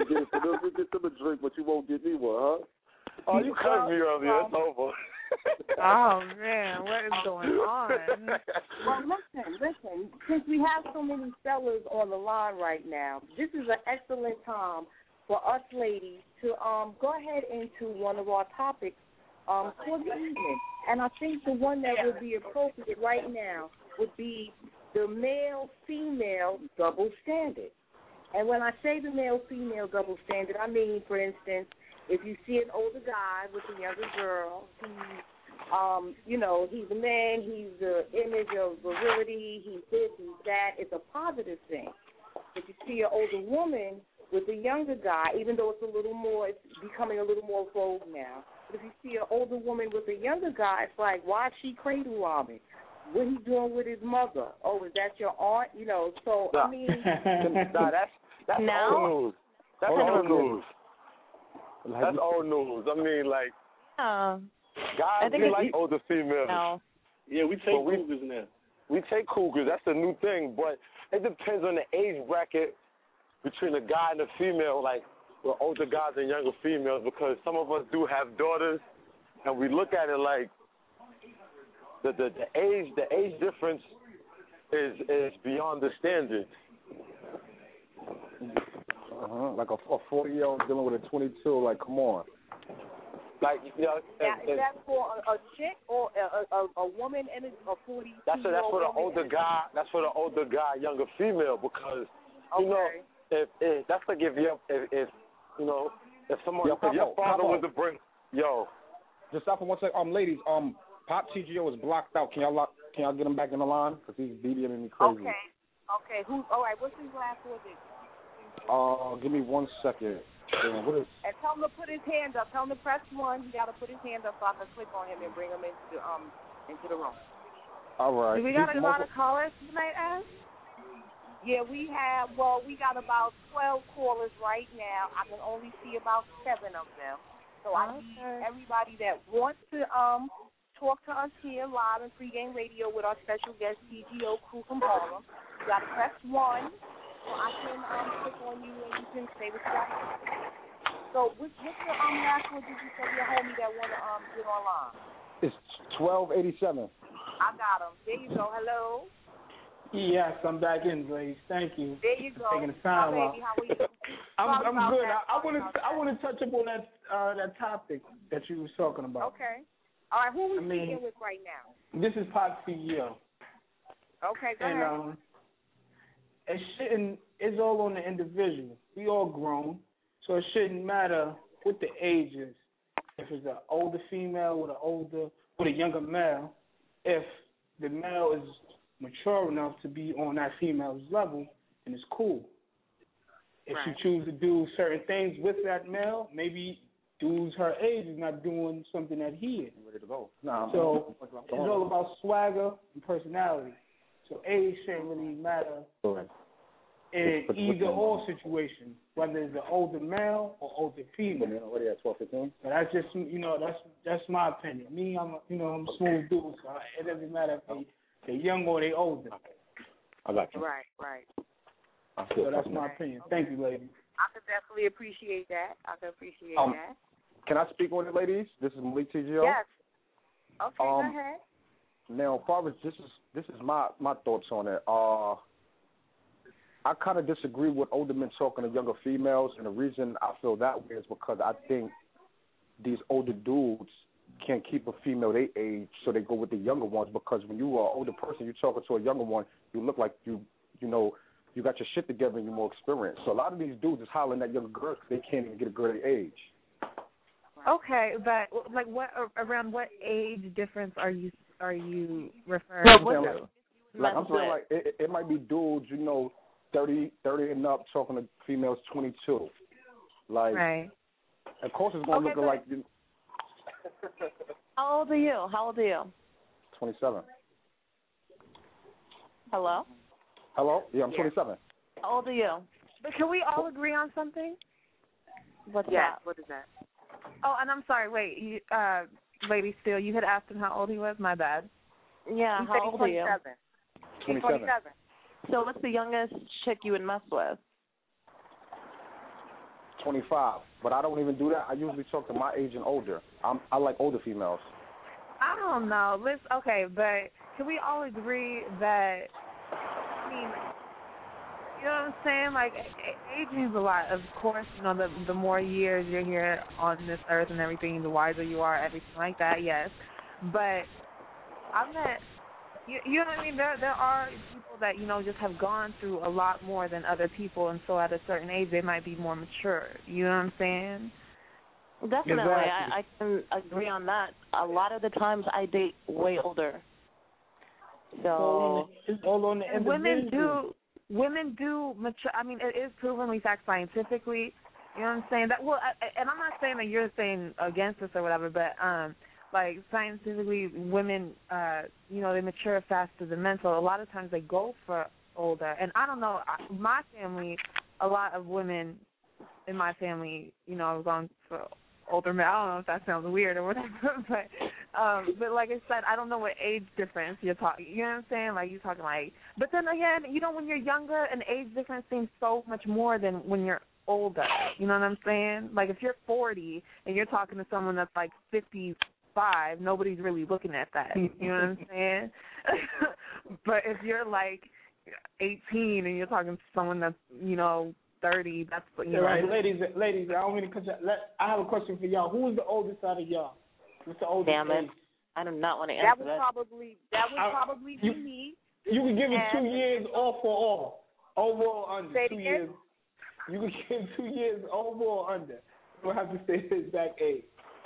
get them a drink, but you won't get me one, huh? Oh, you cut me earlier. It's over. Oh man, what is going on? Well, listen. Since we have so many fellas on the line right now, this is an excellent time for us ladies to go ahead into one of our topics for the evening. And I think the one that would be appropriate right now would be the male-female double standard. And when I say the male-female double standard, I mean, for instance, if you see an older guy with a younger girl, he's a man, he's the image of virility, he's this, he's that, it's a positive thing. If you see an older woman with a younger guy, even though it's becoming a little more vogue now, but if you see an older woman with a younger guy, it's like, why is she cradle robbing? What he doing with his mother? Oh, is that your aunt? So, I mean. Nah, that's old news. That's old news. That's old news. I mean, like, guys, we like older females. No. Yeah, we take cougars now. We take cougars. That's the new thing. But it depends on the age bracket between the guy and the female, like with older guys and younger females, because some of us do have daughters, and we look at it like the age difference is beyond the standard. Like a 40-year-old dealing with a 22, like, come on. Like, is that for a chick or a woman and a 40? That's for the older guy. That's for the older guy, younger female, because if that's like if your father was to bring Just stop for 1 second. Ladies, Pop TGO is blocked out. Can y'all get him back in the line? Because he's beating me crazy. Okay. All right. What's his last word? Give me 1 second. And tell him to put his hand up. Tell him to press 1. He got to put his hand up so I can click on him and bring him into the room. All right. Do we got a lot of callers tonight, Ash? Yeah, we got about 12 callers right now. I can only see about 7 of them. So I need everybody that wants to talk to us here live in Pregame Radio with our special guest, TGO Crew from Harlem. You got to press 1 so I can click on you and you can say what you got to say. So what's the last one did you say your homie that want to get online? It's 1287. I got him. There you go. Hello. Yes, I'm back in, ladies. Thank you. There you go. Taking the time off. How are you? I'm good. I want to touch up on that topic that you was talking about. Okay. All right. Who are we speaking with right now? This is Pop CEO. Okay. Go ahead. It's all on the individual. We all grown, so it shouldn't matter what the age is. If it's an older female with a younger male, if the male is mature enough to be on that female's level, then it's cool. If she chooses to do certain things with that male, maybe dudes her age is not doing something that he is. Ready to go. So it's all about swagger and personality. So age shouldn't really matter in either or situation, whether it's an older male or older female. What are you at, 12, 15? But that's just that's my opinion. Me, I'm a smooth dude, so it doesn't matter if they're young or they older. I got you. Right. So that's my opinion. Thank you, ladies. I could definitely appreciate that. that. Can I speak on it, ladies? This is Malik TGO. Yes. Okay, go ahead. Now, Fabrice, this is my thoughts on it. I kind of disagree with older men talking to younger females, and the reason I feel that way is because I think these older dudes can't keep a female their age, so they go with the younger ones, because when you are an older person, you're talking to a younger one, you look like you got your shit together and you're more experienced. So a lot of these dudes is hollering at younger girls because they can't even get a girl their age. Okay, but like around what age difference are you referring to? I'm saying like it might be dudes, 30 and up talking to females 22. Like, right. Of course it's going to look like. How old are you? 27. Hello? Yeah, I'm 27. How old are you? But can we all agree on something? What's that? What is that? Oh, and I'm sorry. Wait, Lady Steele, you had asked him how old he was? My bad. Yeah, he how old are you? 27. So what's the youngest chick you would mess with? 25. But I don't even do that. I usually talk to my age and older. I like older females. I don't know. Okay, but can we all agree that, I mean, you know what I'm saying? Like, age means a lot. Of course, you know, the more years you're here on this earth and everything, the wiser you are, everything like that, yes. But I met, you know what I mean? There are people that, you know, just have gone through a lot more than other people, and so at a certain age they might be more mature. You know what I'm saying? Definitely. Exactly. I can agree on that. A lot of the times I date way older. So it's all on the individual. Women do mature. I mean, it is proven, in fact, scientifically. You know what I'm saying? That and I'm not saying that you're saying against us or whatever, but like scientifically, women, you know, they mature faster than men. So a lot of times they go for older. And I don't know, my family, a lot of women in my family, you know, have gone for older men. I don't know if that sounds weird or whatever, but like I said, I don't know what age difference you're talking. You know what I'm saying? Like you're talking like, but then again, you know, when you're younger, an age difference seems so much more than when you're older. You know what I'm saying? Like if you're 40 and you're talking to someone that's like 55, nobody's really looking at that. You know what I'm saying? But if you're like 18 and you're talking to someone that's, you know, 30, that's what you know. Right, ladies, I don't mean to cut you. I have a question for y'all. Who is the oldest out of y'all? What's the oldest Damn it. age? I do not want to answer that. That would probably be me. You can give it 2 years all for all. Over or under. Say 2 again? years. You can give 2 years over or under. You don't have to say the exact age.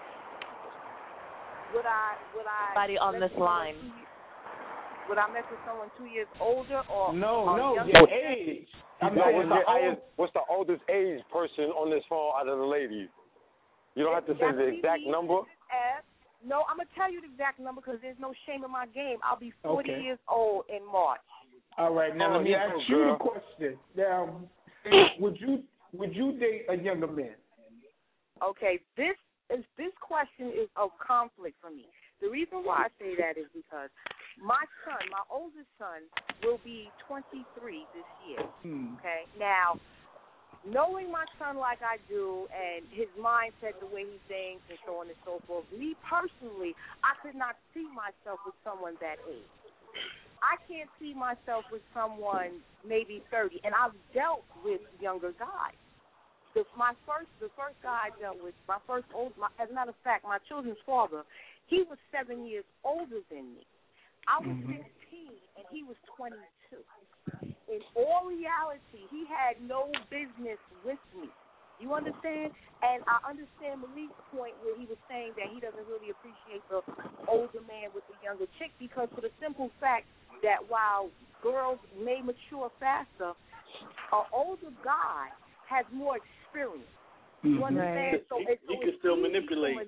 Would I Everybody on this line. Would I mess with someone 2 years older or No, younger? your age. What's the oldest age person on this phone out of the ladies? You don't have to say the exact number. No, I'm gonna tell you the exact number because there's no shame in my game. I'll be 40 Okay. years old in March. All right, now let me ask you the question. Now, would you date a younger man? Okay, this question is of conflict for me. The reason why I say that is because my son, my oldest son, will be 23 this year. Okay, now knowing my son like I do and his mindset, the way he thinks, and so on and so forth, me personally, I could not see myself with someone that age. I can't see myself with someone maybe 30, and I've dealt with younger guys. The first guy I dealt with, as a matter of fact, my children's father, he was 7 years older than me. I was 16, and he was 22. In all reality, he had no business with me. You understand? And I understand Malik's point where he was saying that he doesn't really appreciate the older man with the younger chick because for the simple fact that while girls may mature faster, an older guy has more experience. You understand? So he can still manipulate.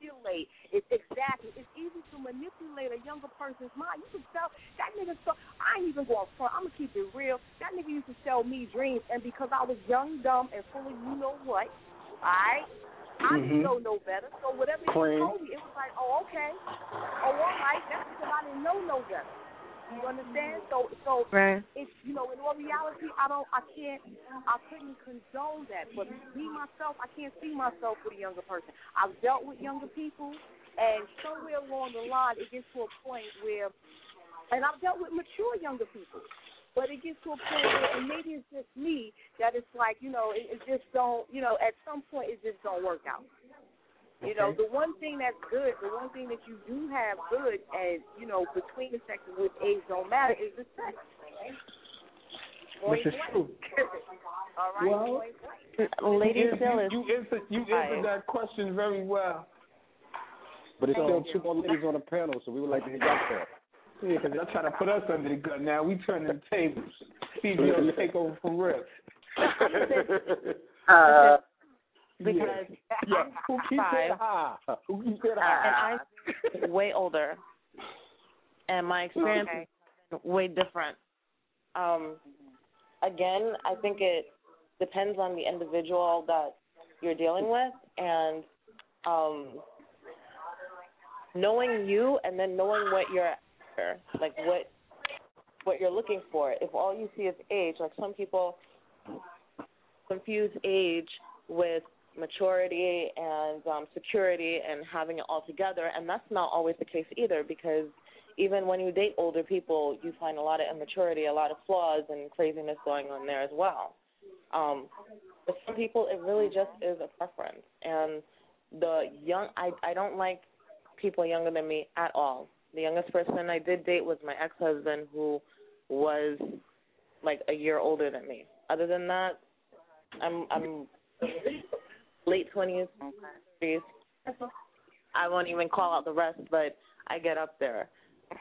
Exactly. It's easy to manipulate a younger person's mind. You can tell that nigga. So I ain't even going front. I'm gonna keep it real. That nigga used to sell me dreams, and because I was young, dumb, and full of you know what, all right, I didn't know no better. So whatever he told me, it was like, oh okay, oh all right. That's because I didn't know no better. You understand? So right. It's, you know, in all reality, I couldn't condone that. But me myself, I can't see myself with a younger person. I've dealt with younger people, and somewhere along the line, it gets to a point where, and I've dealt with mature younger people, but it gets to a point where, and maybe it's just me, that it's like, you know, it just don't, you know, at some point it just don't work out. You know, the one thing that's good, the one thing that you do have good, and, you know, between the sexes with age don't matter, is the sex. Which is true. All right? Well, Lady Phyllis. You answered that question very well. But it's still 2 more ladies on the panel, so we would like to hear your thoughts. Yeah, because y'all trying to put us under the gun now. We turning the tables. CBO take over for real. Because who keeps it high? And I'm way older, and my experience is way different. Again, I think it depends on the individual that you're dealing with, and knowing you, and then knowing what you're after, like what you're looking for. If all you see is age, like some people confuse age with maturity and security and having it all together, and that's not always the case either, because even when you date older people, you find a lot of immaturity, a lot of flaws and craziness going on there as well. For some people, it really just is a preference. And I don't like people younger than me at all. The youngest person I did date was my ex-husband, who was like a year older than me. Other than that, I'm late 20s, 30s. I won't even call out the rest, but I get up there.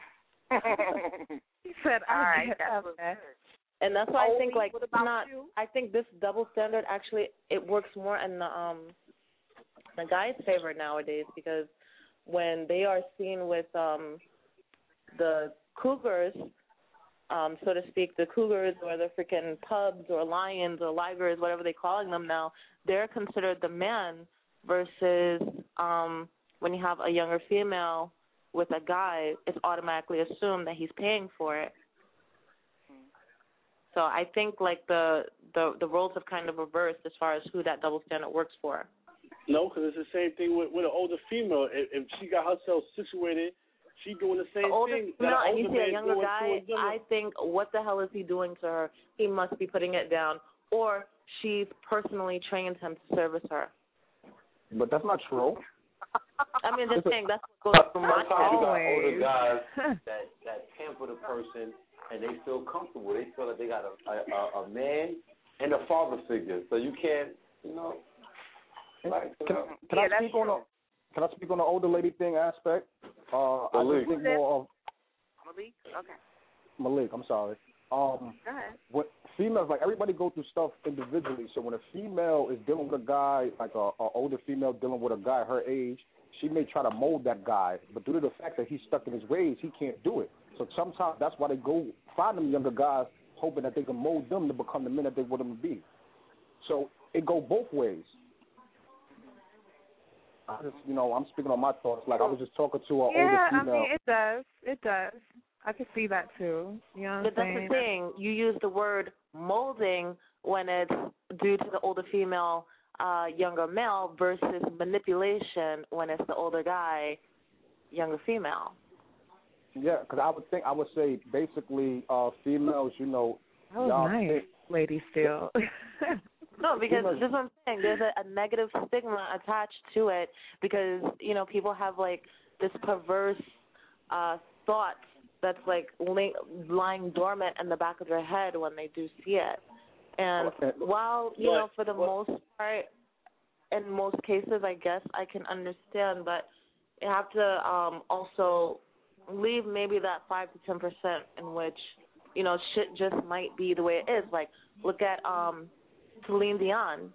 He said, "I get up there." And that's why I think I think this double standard actually it works more in the guy's favor nowadays, because when they are seen with the cougars, so to speak, the cougars or the freaking pubs or lions or ligers, whatever they're calling them now, they're considered the man, versus when you have a younger female with a guy, it's automatically assumed that he's paying for it. So I think like the roles have kind of reversed as far as who that double standard works for. No, because it's the same thing with an older female. If she got herself situated, she doing the same thing. No, and you see a younger guy, I think, what the hell is he doing to her? He must be putting it down. Or she's personally trained him to service her. But that's not true. I mean, just saying, that's what goes through my Sometimes you got head. older guys that pamper the person, and they feel comfortable. They feel like they got a man and a father figure. So you can't, you know. Like, Can I speak on the older lady thing aspect? I just think more of Malik. Okay. Malik. I'm sorry. Go ahead. What females, like, everybody go through stuff individually. So when a female is dealing with a guy, like a older female dealing with a guy her age, she may try to mold that guy, but due to the fact that he's stuck in his ways, he can't do it. So sometimes that's why they go find them younger guys, hoping that they can mold them to become the men that they want them to be. So it go both ways. I just, I'm speaking on my thoughts. Like, I was just talking to an older female. Yeah, I mean, it does. It does. I can see that too. You know what But I'm saying? that's the thing. You use the word molding when it's due to the older female, younger male, versus manipulation when it's the older guy, younger female. Yeah, because I would say basically females, that was nice, lady still. No, because this is what I'm saying. There's a negative stigma attached to it, because, people have, like, this perverse thought that's, like, lying dormant in the back of their head when they do see it. And while, for the most part, in most cases, I guess I can understand, but you have to also leave maybe that 5 to 10% in which, shit just might be the way it is. Like, look at Celine Dion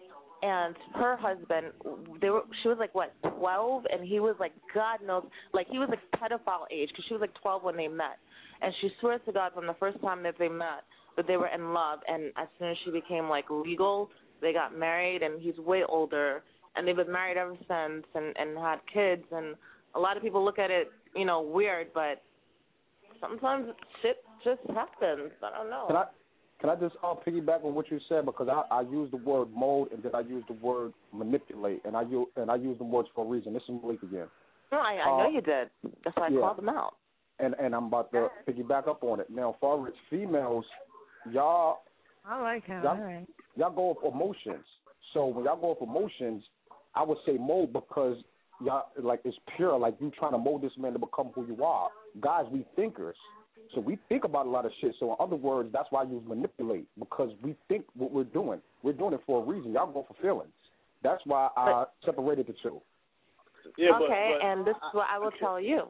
and her husband. She was like, what, 12, and he was like, God knows, like, he was like pedophile age, because she was like 12 when they met, and she swears to God from the first time that they met that they were in love, and as soon as she became like legal, they got married, and he's way older, and they've been married ever since, and had kids, and a lot of people look at it, weird, but sometimes shit just happens. I don't know. Can I just piggyback on what you said, because I use the word mold and then I use the word manipulate, and I use the words for a reason. This is Malik again. No, I know you did. That's why I called them out. And I'm about to piggyback up on it. Now, far as females, y'all, I like him. Y'all go off emotions. So when y'all go off emotions, I would say mold, because y'all, like, it's pure, like you trying to mold this man to become who you are. Guys, we thinkers. So we think about a lot of shit. So in other words, that's why you manipulate, because we think what we're doing. We're doing it for a reason. Y'all go for feelings. That's why I separated the two. Yeah, okay, but and this is what I will tell you.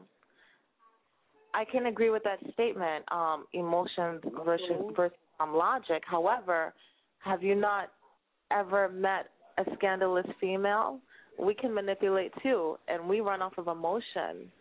I can agree with that statement, emotions versus logic. However, have you not ever met a scandalous female? We can manipulate too, and we run off of emotion.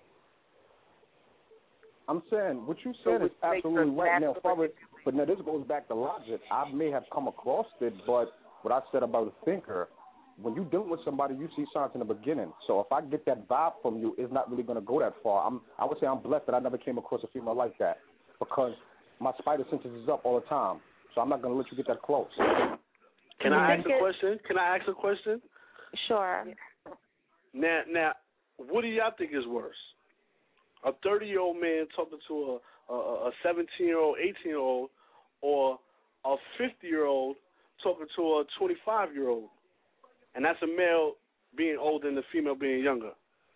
I'm saying what you said is absolutely right. Now, but now this goes back to logic. I may have come across it, but what I said about a thinker, when you dealing with somebody, you see signs in the beginning. So if I get that vibe from you, it's not really going to go that far. I would say I'm blessed that I never came across a female like that, because my spider senses is up all the time. So I'm not going to let you get that close. Can I ask a question? Sure. Now, what do y'all think is worse? A 30-year-old man talking to a 17-year-old, 18-year-old, or a 50-year-old talking to a 25-year-old? And that's a male being older and the female being younger.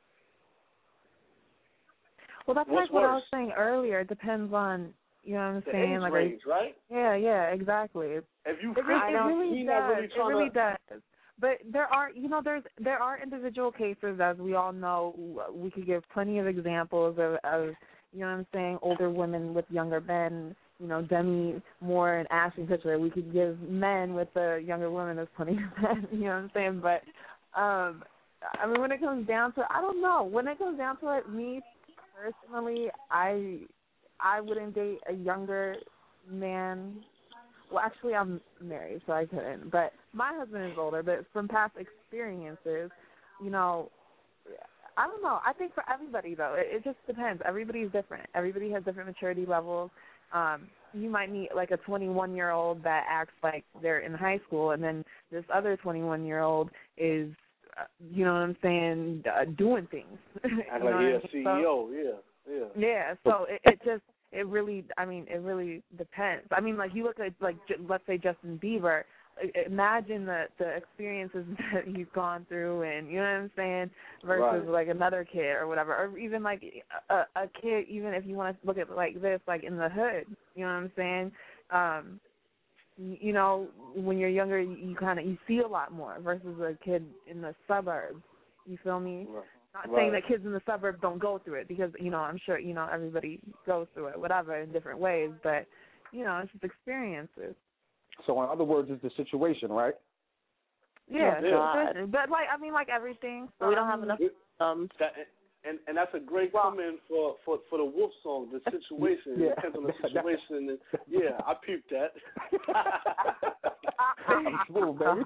Well, that's What's like what worse? I was saying earlier. It depends on, you know what I'm The saying? age like range, right? Yeah, exactly. If you It really does. But there are individual cases, as we all know. We could give plenty of examples of you know what I'm saying, older women with younger men. You know, Demi Moore and Ashton Kutcher. We could give men with the younger women. There's plenty of men. You know what I'm saying? But I mean, when it comes down to it, I don't know. When it comes down to it, me personally, I wouldn't date a younger man. Well, actually, I'm married, so I couldn't. But my husband is older. But from past experiences, you know, I don't know. I think for everybody, though, it just depends. Everybody's different. Everybody has different maturity levels. You might meet like a 21-year-old that acts like they're in high school, and then this other 21-year-old is, you know what I'm saying, doing things. Act like you're a CEO, yeah. Yeah, so it really depends. I mean, like you look at, like, let's say Justin Bieber. Imagine the experiences that he's gone through, and you know what I'm saying, versus like another kid or whatever, or even like a kid. Even if you want to look at it like this, like in the hood, you know what I'm saying. You know, when you're younger, you see a lot more versus a kid in the suburbs. You feel me? Right. Not saying that kids in the suburbs don't go through it, because you know I'm sure you know everybody goes through it, whatever, in different ways. But you know, it's just experiences. So in other words, it's the situation, right? Yeah. But like, I mean, like everything. We don't have enough. And that's a great comment for the Wolf song. The situation, it depends on the situation. And, yeah, I peeped that. I'm smooth, baby.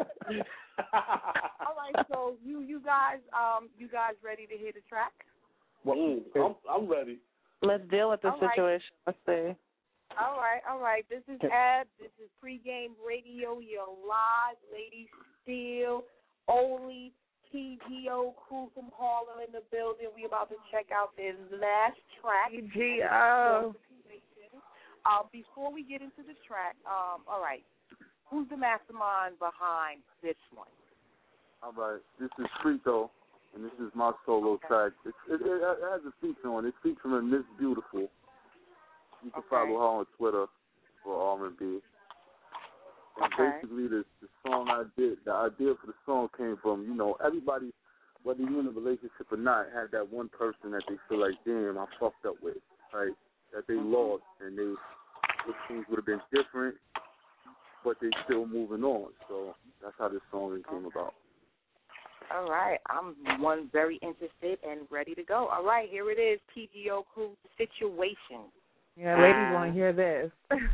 All right, so you guys ready to hear the track? I'm ready. Let's deal with the situation. Let's see. All right. This is Ed. This is Pregame Radio. You're live, Lady Steele, Oli, TGO, crew from Harlem in the building. We about to check out this last track. TGO. Before we get into the track, all right, who's the mastermind behind this one? All right, this is Frito, and this is my solo track. It has a feature on it. It's featuring Miss Beautiful. You can follow her on Twitter for R&B. And basically, the song I did, the idea for the song came from, you know, everybody, whether you're in a relationship or not, had that one person that they feel like, damn, I fucked up with, right? That they lost, and things would have been different, but they still moving on. So that's how this song came about. All right. I'm very interested and ready to go. All right, here it is, TGO crew, Situation. Yeah, ladies want to hear this.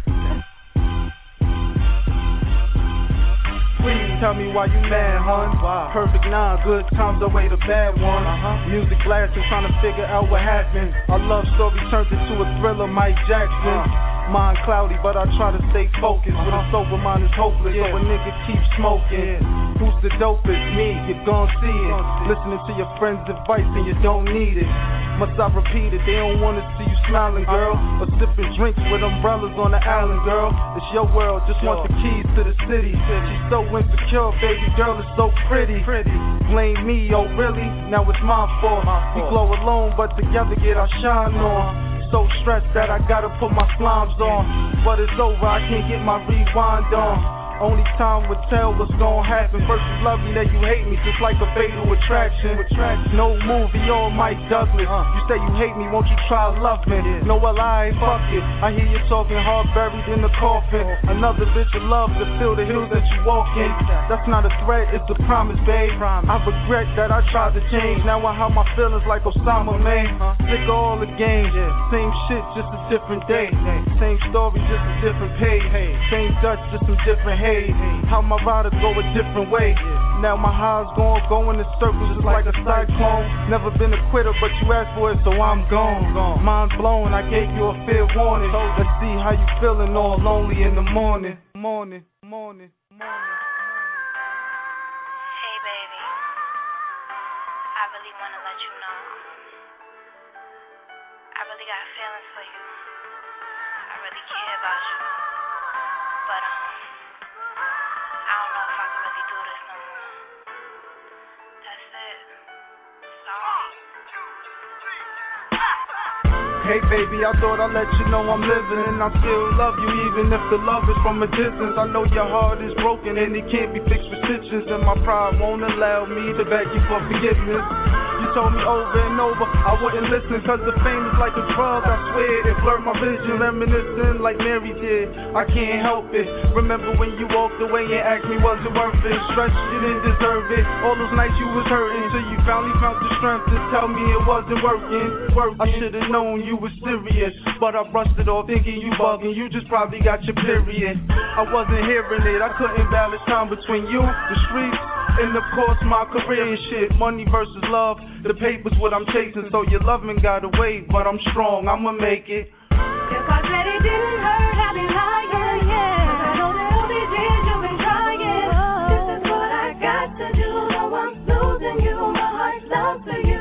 Please tell me why you mad, hon. Wow. Perfect 9, good times away the bad one. Music blasting, trying to figure out what happened. Our love story turned into a thriller, Mike Jackson. Mind cloudy, but I try to stay focused. With a sober mind is hopeless, so a nigga keep smoking. Who's the dopest? Me, you gon' see it. Listening to your friends' advice and you don't need it. Must I repeat it? They don't wanna see you smiling, girl, or sipping drinks with umbrellas on the island, girl. It's your world, just want the keys to the city. She's so insecure, baby girl is so pretty. Blame me, oh really? Now it's my fault. We glow alone, but together get our shine on. So stressed that I gotta put my slimes on, but it's over, I can't get my rewind on. Only time will tell what's gonna happen. First you love me, then you hate me, just like a fatal attraction. No movie, or Mike Douglas. You say you hate me, won't you try love me? No, well I ain't fuck it. I hear you talking hard buried in the coffin. Another bitch of love to fill the hills that you walk in. That's not a threat, it's a promise, babe. I regret that I tried to change. Now I have my feelings like Osama, man. Sick of all the games. Same shit, just a different day. Same story, just a different page. Same Dutch, just some different haze. How my rider go a different way. Now my highs going in circles just like a cyclone. Never been a quitter, but you asked for it, so I'm gone. Mind blown, I gave you a fair warning. Let's see how you feeling all lonely in the morning. Hey baby, I really want to let you know I really got feelings for you. I really care about you. But I don't know if I can really do this no more. That's it. Sorry. Hey baby, I thought I'd let you know I'm living and I still love you even if the love is from a distance. I know your heart is broken and it can't be fixed with stitches, and my pride won't allow me to beg you for forgiveness. You told me over and over I wouldn't listen, cause the fame is like a drug, I swear it blurred my vision. Reminiscing like Mary did, I can't help it. Remember when you walked away and asked me was it worth it? Stress, you didn't deserve it. All those nights you was hurting till you finally found the strength to tell me it wasn't working. I should've known you was serious, but I brushed it off thinking you bugging. You just probably got your period. I wasn't hearing it, I couldn't balance time between you, the streets, and of course my career and shit. Money versus love, the paper's what I'm chasing. So your loving gotta wait, but I'm strong, I'ma make it. If I said it didn't hurt, I'd be lying, yeah. I know that all these years you've been trying. This is what I got to do, no one's losing you, my heart's out to you.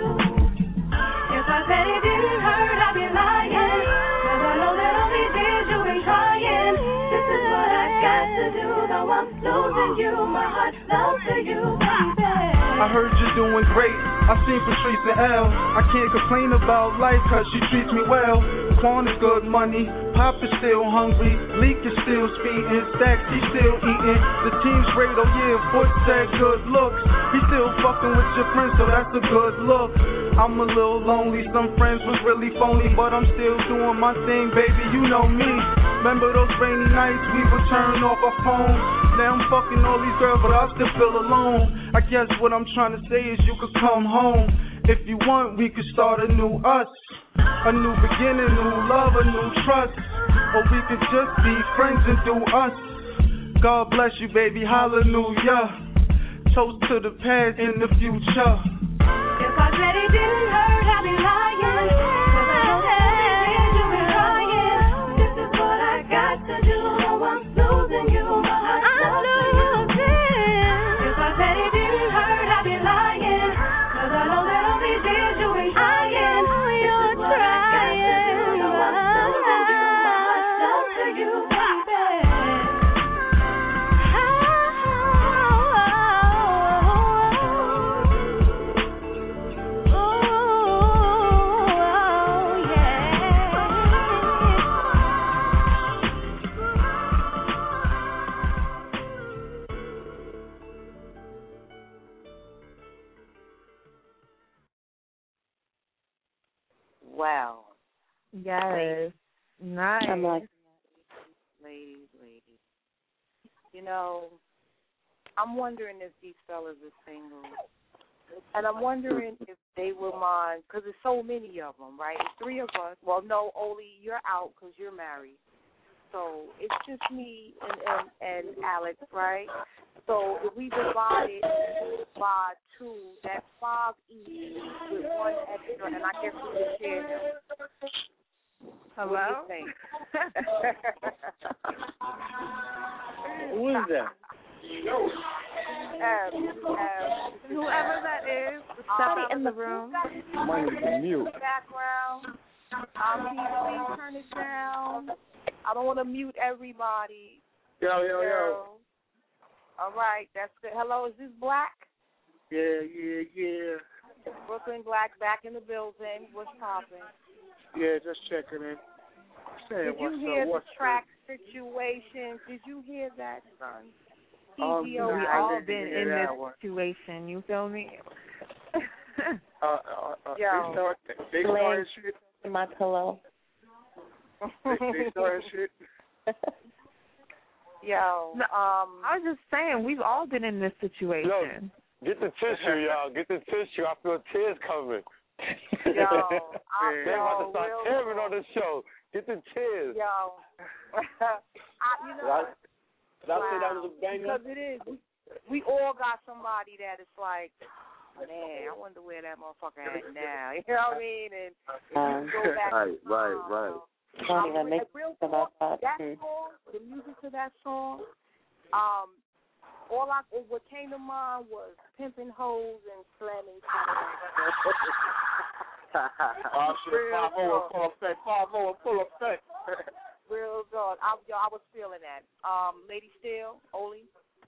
If I said it didn't hurt, I'd be lying, cause I know that all these years you've been trying. This is what I got to do, no one's losing you, my heart's out to you, baby. I heard you're doing great, I seen Patrice and Elle. I can't complain about life cause she treats me well. Quan is good money, Pop is still hungry, Leak is still speeding, Stacks he's still eating. The team's great, oh yeah, Foot said good looks. He still fucking with your friends, so that's a good look. I'm a little lonely, some friends was really phony, but I'm still doing my thing, baby, you know me. Remember those rainy nights we would turn off our phones? Now I'm fucking all these girls, but I still feel alone. I guess what I'm trying to say is you could come home. If you want, we could start a new us. A new beginning, new love, a new trust. Or we could just be friends and do us. God bless you, baby, hallelujah. Toast to the past and the future. If I said it didn't hurt, I'd be lying, cause I know that all these years you've been trying. This is what I got to do, no one's losing you, my heart's out to you. If I said it didn't hurt, I'd be lying, cause I know that all these years you've been trying. This is what I got to do, no one's losing you, my heart's out to you, baby. Wow. Yes. Nice. I'm like, ladies. You know, I'm wondering if these fellas are single. And I'm wondering if they will mind, because there's so many of them, right? It's three of us. Well, no, Oli, you're out because you're married. So it's just me and Alex, right? So if we divide it by two, that's 5 each with one extra, and I guess we can share them. Hello? What do you think? Who is that? Whoever that is, step out of the room. Mine is mute. Background. Please turn it down. I don't want to mute everybody. Yo. All right, that's good. Hello, is this Black? Yeah. Brooklyn Black back in the building. What's popping? Yeah, just checking in. Did you hear the track situation? Did you hear that, son? We all been in this situation. You feel me? They started shit. My pillow. They started shit. Yo, I was just saying, we've all been in this situation. Yo, get the tissue, y'all. Get the tissue. I feel tears coming. Yo, they're about to start tearing on the show. Get the tears. Yo. Did I say that was a banger? Because it is. We all got somebody that is like, man, I wonder where that motherfucker at now. You know what I mean? And go back. Right. Don't even make real about that. That song, the music to that song, what came to mind was pimping hoes and slamming. 5-0 full effect. 5-0 full effect. Real good. I was feeling that. Lady Steele, Oli.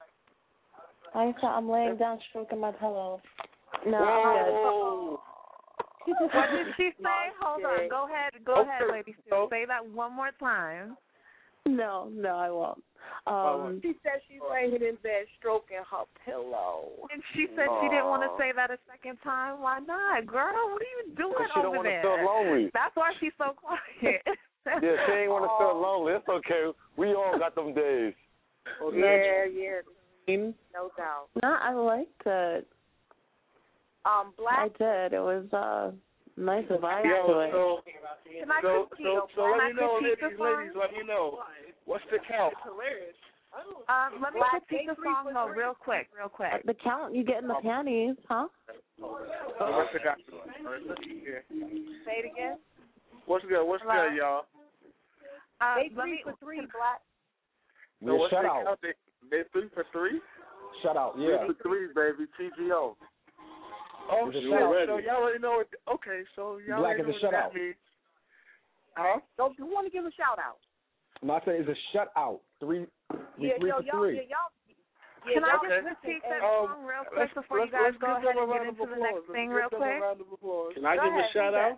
I'm laying down, stroking my pillow. No, Whoa. What did she say? Hold on. Go ahead, Lady Steele. Say that one more time. No, I won't. She said she's laying in bed stroking her pillow. And she said she didn't want to say that a second time. Why not, girl? What are you doing she don't over want to there? feel lonely. That's why she's so quiet. Yeah, she ain't want to feel lonely. It's okay. We all got them days. Yeah. No doubt. No, I liked it. Black. I did. It was nice vibe to it. Can I critique? So let me know, ladies, let me know. What's the count? Hilarious. Let me critique the song though, real quick. The count, you get in the panties, huh? What's the count? Say it again. What's good, y'all? They 3 for 3, Black. So what's the count? They 3 for 3? Shut out, yeah. 3 for 3, baby. TGO. Oh, shit. So y'all already know it. Okay, so y'all Black already is know a what that shutout. means. Huh? Don't you want to give a shout out? No, I said it's a shutout. 3 for 3. Can I just critique that song real quick before you guys go ahead and get into the next thing real quick? Can I give a shout out?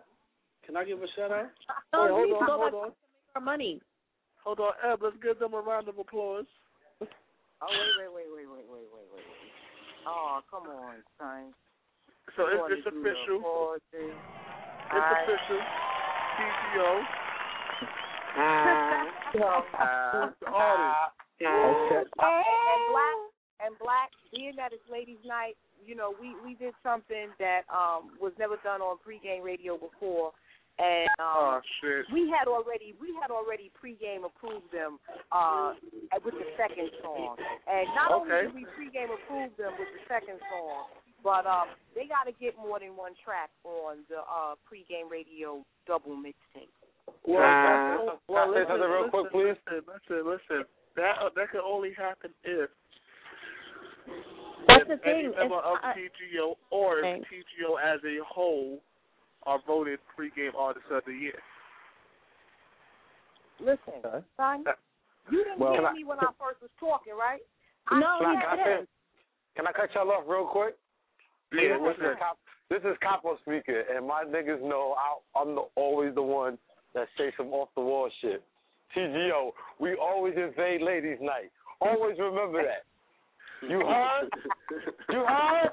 Hold on. Our money. Hold on, Eb, let's give them a round of applause. Oh, wait. Oh, come on, son. So it's official. It's official. TGO. The artist. Okay. And Black, being that it's ladies' night, we did something that was never done on pregame radio before. And shit. we had already pregame approved them with the second song. And not only did we pregame approve them with the second song, but they got to get more than one track on the pregame radio double mixtape. Well, say something real quick, please. Listen. That can only happen if That's the thing. any member of TGO or if TGO as a whole are voted pregame artist of the year. Listen, son, you didn't hear me when I first was talking, right? Can I cut y'all off real quick? Yeah, this is Capo speaking, and my niggas know I'm always the one that say some off the wall shit. TGO, we always invade ladies' night. Always remember that. You heard? You heard?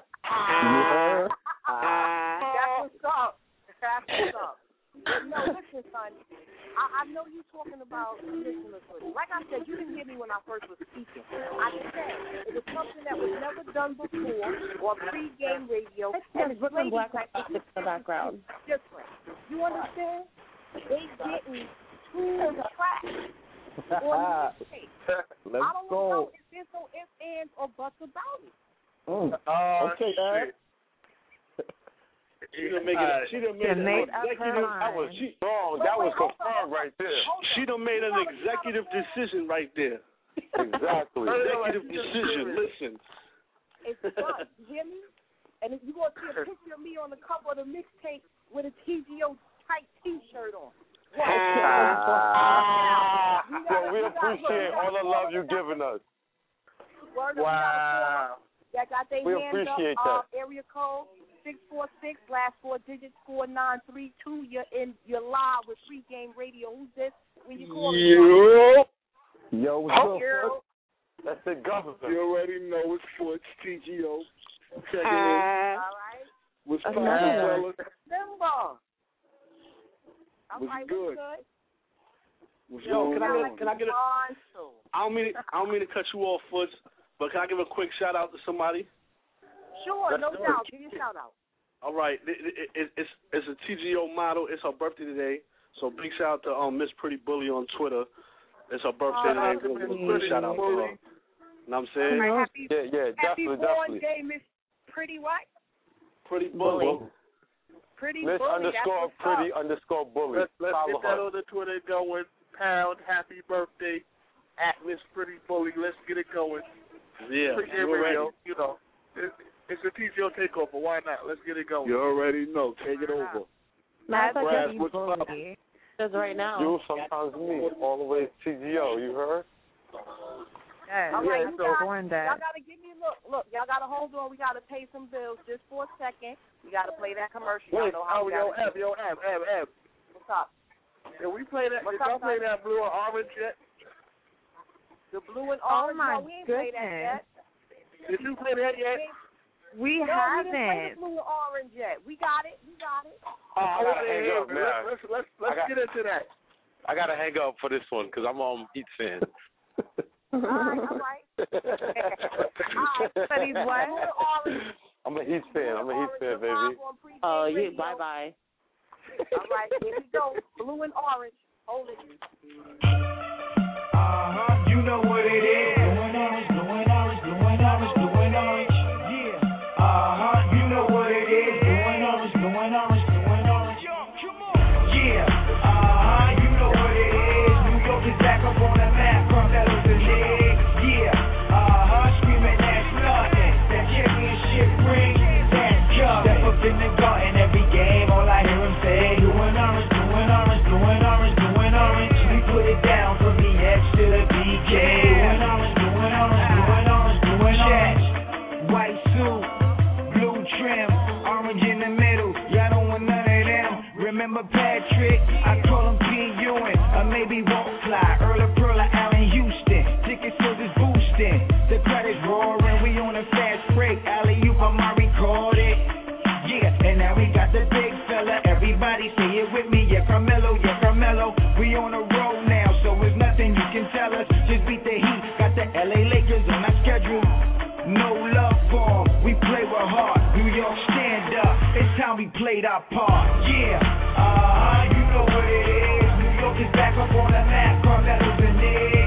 That's what's up. No, listen, son. I know you talking about listeners. Like I said, you didn't hear me when I first was speaking. I said it was something that was never done before on pregame radio. And Brooklyn Black in the background. Different. You understand? They getting 2 tracks on the tape. Let's I don't go. know if there's no ifs, ands, or buts about it. Okay, Ed. She done made an executive. That was strong. That was confirmed right there. She done made an executive decision right there. Exactly. Executive decision. Listen. It's done. You hear me? And if you want to see a picture of me on the cover of the mixtape with a TGO tight T-shirt on. We appreciate all the love you've given us. Wow. That got their We hands appreciate up. that. Area code 646, last 4 digits 4932. You're live with pregame radio. Who's this? When you call Yo, what's up? That's the governor. You already know it's Sports TGO. Check it in. All right. What's poppin', fellas? Simba. What's right, good? Yo, can I get a? I don't mean to cut you off, Foots, but can I give a quick shout out to somebody? Sure, no doubt. Give your shout out. All right, it's a TGO model. It's her birthday today, so big shout out to Miss Pretty Bully on Twitter. It's her birthday today. Give a quick shout out to her. You know what I'm saying? Right, happy born day, Miss Pretty what? Pretty Bully. Pretty Miss Bully. _Pretty_Bully. Let's get that on the Twitter going. Pound happy birthday at Miss Pretty Bully. Let's get it going. Yeah, Pregame radio, you know. It's a TGO takeover. Why not? Let's get it going. You already know. Take it over. That's Brad, okay. what's up? Because right now. You sometimes me all the way to TGO. You heard? Yes. All right, So y'all gotta give me look. Y'all gotta hold on. We gotta pay some bills just for a second. We gotta play that commercial. Wait, y'all know how we gotta Ev. What's up? Did we play that? Did y'all play that blue or orange yet? The blue and Oh orange. my no, we ain't play that yet. Did you play that yet? We no, haven't. We didn't play the blue and orange yet. We got it. I gotta hang up now. Let's get into that. I gotta hang up for this one because I'm Heat fan. All right. But he's what? I'm a Heat fan. Baby. Oh, you. Bye bye. All right, here we go. Blue and orange. Hold it. You know what it is. Blue and orange, blue and orange, blue and orange, blue and orange. Yeah. You know what it is. Blue and orange, blue and orange, blue and orange. Yeah. You know what it is. New York is back up on the map. Carmelo's the league. Yeah. Screaming that's nothing. That championship ring. That's coming. Step up in the garden every game. All I hear him say, blue and orange, blue and orange, blue and orange, blue and orange. We put it down from the X to the BK. Blue and orange, blue and orange, blue and orange, blue and orange. White suit, blue trim, orange in the middle. Y'all don't want none of them. Remember Patrick? I call him P. Ewing, or maybe Walt Clyde, Earl of Pearl, or Allen Houston. Ticket sales is boosting, the credits roaring. We on a fast break. Alley-oop, Amari called it. Yeah, and now we got the big fella. Everybody say it with me. Yeah, Carmelo, yeah, Carmelo. We on a roll now, so there's nothing you can tell us. Just beat the Heat, got the LA Lakers on our schedule. No love for 'em, we play with heart. New York, stand up. It's time we played our part. Yeah, you know what it is. New York is back up on the map. Carmelo's the league.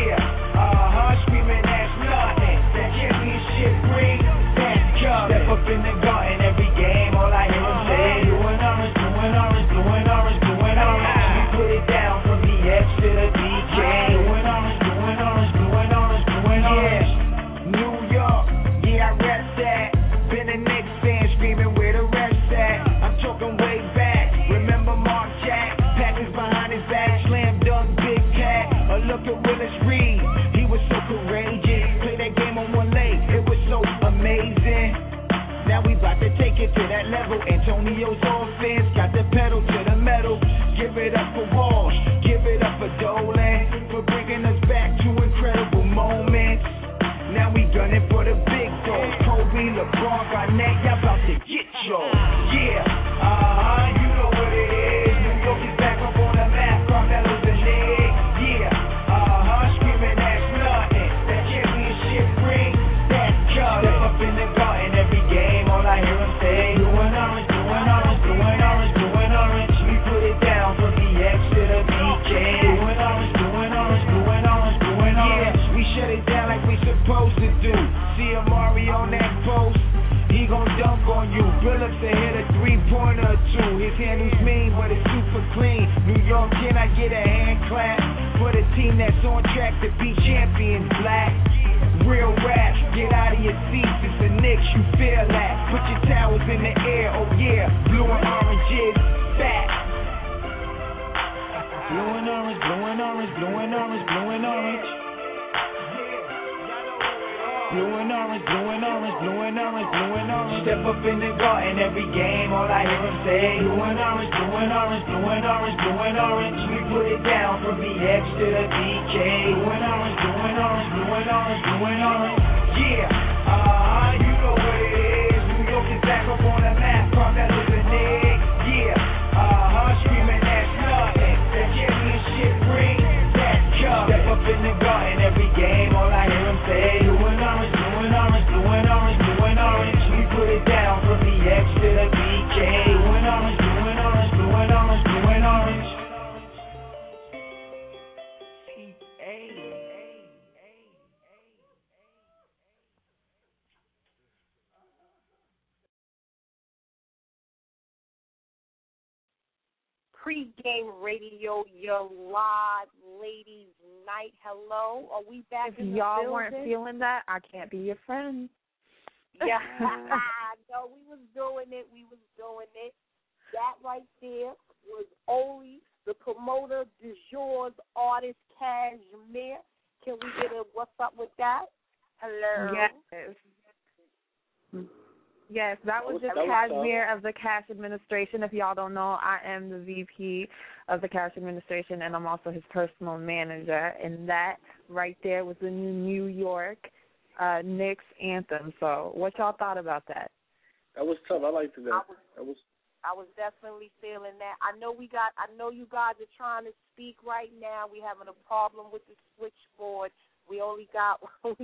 Yeah, screaming that's nothing. That championship ring, that's coming. Step up in the garden every game. All I hear him say, blue and orange, blue and orange, blue and orange, blue and orange. We put it down from the X to the BK. Blue and orange, blue and orange, blue and orange, blue and orange. New York, yeah, I rep that. Been a Knicks fan screaming where the rest at. I'm talking way back. Remember Mark Jack? Packers behind his back, slam dunk, big cat. A look at Willis Reed, he was so courageous. Play that game on one leg, it was so amazing. Now we about to take it to that level. Antonio's offense got the pedal to the metal. Give it up for Walsh, give it up for Dolan, for bringing us back to incredible moments. Now we gunning for the big dog. Kobe, LeBron, Garnett, y'all about to get yours. Yeah, you know what it is. New York is back up on the map. Carmelo's the league. Yeah, screaming that's nothing. That championship ring, that's coming. Step up in the garden every game. All I hear him say, blue and orange, blue and orange, blue and orange, blue and orange. We put it down from the X to the BK. Blue and orange, blue and orange, blue and orange, blue and orange. Yeah, we shut it down like we supposed to do. See Amari on that post, he gon' dunk on you. Billups to hit a 3-pointer or two. His handle's mean, but it's super clean. New York, can I get a hand clap for the team that's on track to be champions? Black, real rap, get out of your seats. It's the Knicks, you feel that. Put your towels in the air, oh yeah. Blue and orange is back. Blue and orange, blue and orange, blue and orange, blue and orange. Blue and orange, blue and orange, blue and orange, blue and orange. Step up in the garden every game. All I hear him say, blue and orange, blue and orange, blue and orange, blue and orange. We put it down from the X to the BK. Blue and orange, blue and orange, blue and orange, blue and orange. Yeah, you know what it is. New York is back up on the map. Carmelo's the league. Yeah, screaming that's nothing. That championship ring, that's coming. Step up in the garden every game. All I hear him say, blue and orange, blue and orange, blue and orange, blue and orange. We put it down from the X to the BK. Blue and orange, blue and orange, blue and orange, blue and orange. Pre-game radio, your live ladies' night. Hello, are we back If in the y'all building? weren't feeling that, I can't be your friend. Yeah, no, we was doing it. That right there was Oli, the promoter, du jour's artist, Cashmere. Can we get a what's up with that? Hello. Yes, that was just Cashmere of the Cash Administration. If y'all don't know, I am the VP of the Cash Administration, and I'm also his personal manager. And that right there was the New York Knicks anthem. So what y'all thought about that? That was tough. I liked that. I was definitely feeling that. I know you guys are trying to speak right now. We having a problem with the switchboard. We only got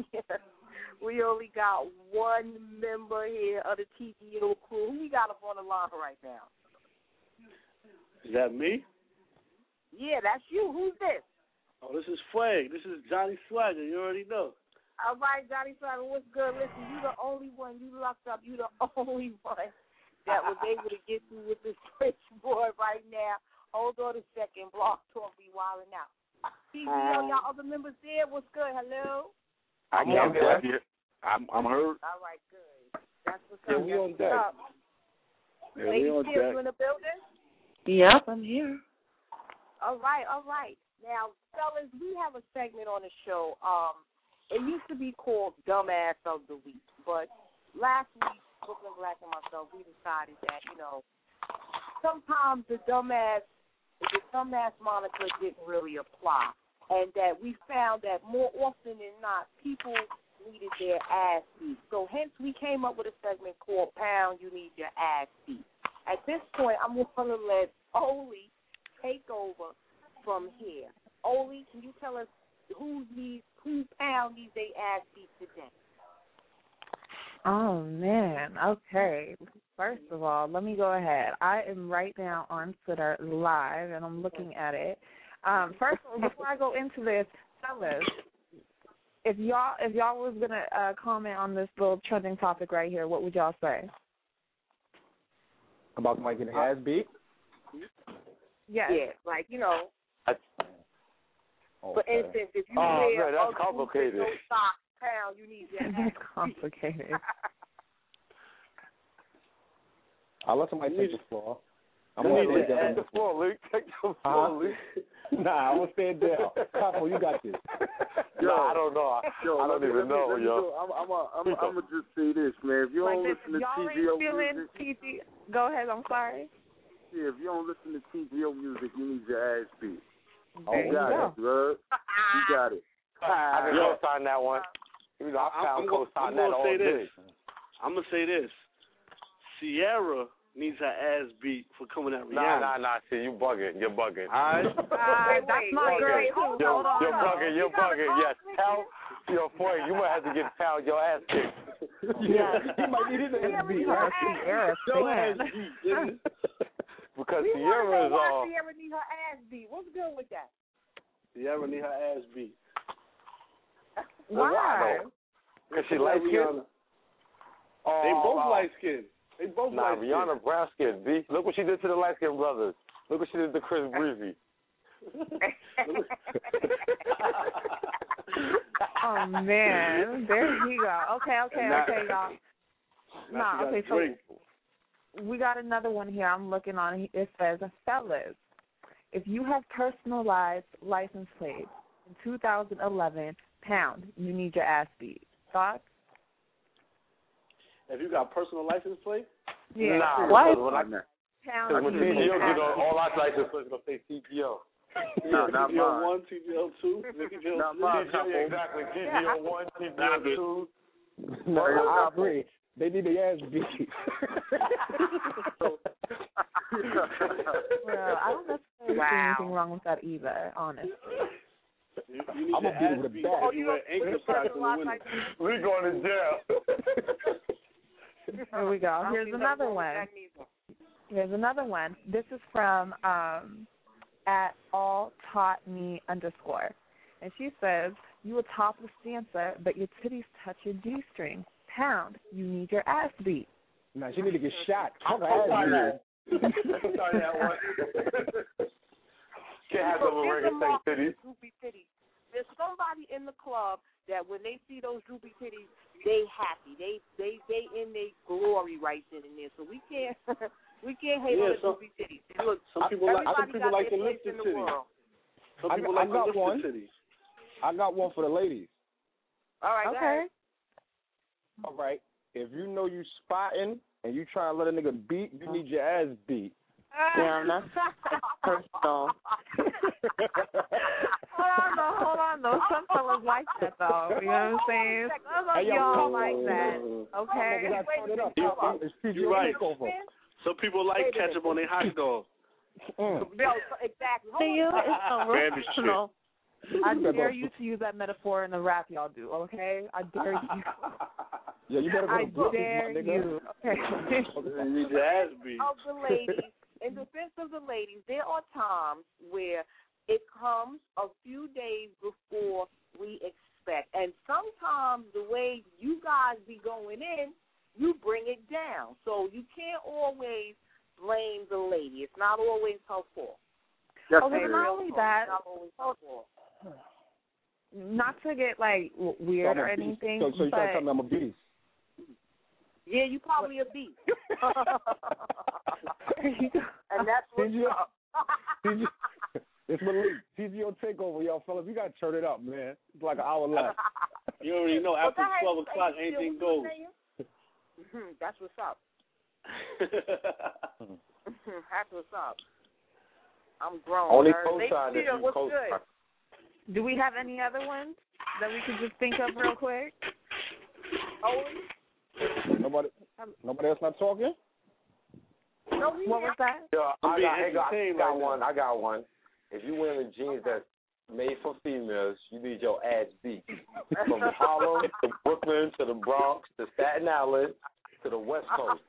one member here of the TGO crew. Who we got up on the line right now? Is that me? Yeah, that's you. Who's this? Oh, this is Flag. This is Johnny Swagger. You already know. All right, Johnny Swagger, what's good? Listen, you the only one. You lucked up. You the only one that was able to get through with the switchboard right now. Hold on a second. Blog Talk be wilding out. TGO, y'all other members there? What's good? Hello? I'm heard. All right, good. That's what's up. We on deck. Lady Skills in the building? Yep, I'm here. All right. Now, fellas, we have a segment on the show. It used to be called Dumbass of the Week, but last week, Brooklyn Black and myself, we decided that, sometimes the dumbass moniker didn't really apply, and that we found that more often than not, people needed their ass beat. So hence we came up with a segment called Pound, You Need Your Ass Beat. At this point, I'm going to let Oli take over from here. Oli, can you tell us who Pound needs their ass beat today? Oh, man. Okay. First of all, let me go ahead. I am right now on Twitter live, and I'm looking at it. First of all, before I go into this, fellas, if y'all was going to comment on this little trending topic right here, what would y'all say? About somebody getting ass beat? Yes. Yeah, like, for instance, if you wear that's complicated. no socks, Pound, you need your ass That's complicated. I'll let somebody take the floor. I'm going to take the floor, Luke. Take the floor, Luke. Nah, I'm going to stand down. Capo, you got this. I don't know. I don't even know, yo. I'm going to just say this, man. If you don't listen to TGO music... Go ahead, I'm sorry. Yeah, if you don't listen to TGO music, you need your ass beat. You got it, bro. You got it. I can co-sign that one. I'm co-sign that all day. I'm going to say this. Sierra needs her ass beat for coming at Rihanna. Nah. See, you bugging. You're bugging. That's my girl. You're bugging. Yes, Pound. Yo, boy, you might have to get Pound your ass kicked. Yeah, he might need his ass beat, right? Because we Sierra is why Sierra need her ass beat. What's good with that? Sierra need her ass beat. Why? Because she light skinned. They both light skinned. Nah, Rihanna brown skinned. B. Look what she did to the light skinned brothers. Look what she did to Chris Breezy. Oh man, there you go. Okay, y'all. So we got another one here. I'm looking on. It says, fellas, if you have personalized license plates in 2011, Pound, you need your ass beat. Thoughts? If you got personal license plate? Yeah. Nah, what? Pound, when TGO, all our license plates are going to say TGO. No, not mine. TGO1, TGO2, not mine. Exactly. TGO1, TGO2. No, I agree. They need their ass beat. Well, I don't necessarily see anything wrong with that either, honestly. I'm going to beat him with a bat. We're going to jail. Here we go. Here's another one. This is from at alltaughtme_. And she says, you a topless dancer, but your titties touch your G-string. Pound, you need your ass beat. Nah, she need to get shot. I'm sorry that one. American them off Saint with titties. droopy titties. There's somebody in the club that when they see those droopy titties, they happy. They in their glory right then and there. So we can't hate on the droopy titties. Look, some people like the lifted in the titties. world. Some people like the lifted titties. I got one for the ladies. All right. Okay. All right. If you know you spotting and you trying to let a nigga beat, you need your ass beat. Yeah, that's personal. Hold on, though. Some fellas like that, though. You know what I'm saying? Some y'all like that. Okay. You're right. Some people like ketchup on their hot dog. No, exactly. Baby shit. I dare you to use that metaphor in the rap y'all do, okay? I dare you. Yeah, you better go to Brooklyn, dare my nigga. you. Okay. You need your ass beat. Of the ladies, in defense of the ladies, there are times where it comes a few days before we expect. And sometimes the way you guys be going in, you bring it down. So you can't always blame the lady. It's not always her fault. Okay, not only that, not to get like weird or anything. So you trying to tell me I'm a beast? Yeah, you probably a beast. And that's what's up. It's Malik. TGO takeover, y'all fellas. We gotta turn it up, man. It's like an hour left. You already know after 12 o'clock, anything goes. That's what's up. That's what's up. I'm grown. Only They co-sign if feel you what's co-sign. good. Do we have any other ones that we could just think of real quick? Nobody else not talking? No, what was that? Yeah, I got one. If you wearing jeans that's made for females, you need your ass beat. From Harlem to Brooklyn to the Bronx to Staten Island to the West Coast.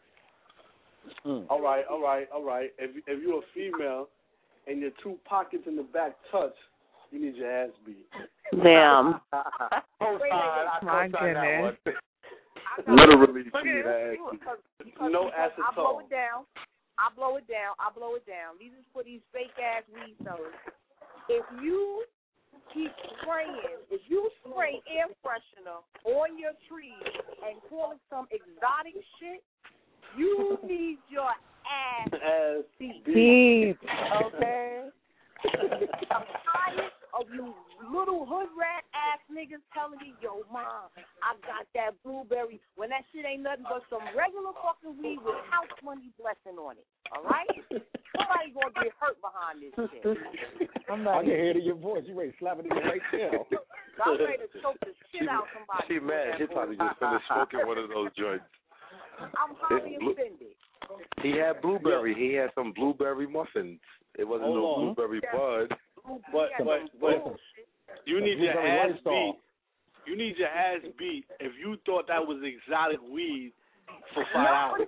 All right. If you're a female and your two pockets in the back touch, you need your ass beat. Damn. My goodness. Literally, No acetone. I blow it down. These is for these fake ass weed sellers. If you keep spraying, if you spray air freshener on your trees and call it some exotic shit, you need your ass beat. Okay? I'm tired of you little hood rat ass niggas telling me, yo, mom, I got that blueberry, when that shit ain't nothing but some regular fucking weed with house money blessing on it. All right? Somebody gonna get hurt behind this shit. I can hear it in your voice. You ready to slap it in the right tail. I'm ready to choke the shit out somebody. She mad. She probably just finished smoking one of those joints. I'm highly offended. He had blueberry. He had some blueberry muffins. It wasn't no blueberry bud. But you need your ass beat. You need your ass beat if you thought that was exotic weed for $5.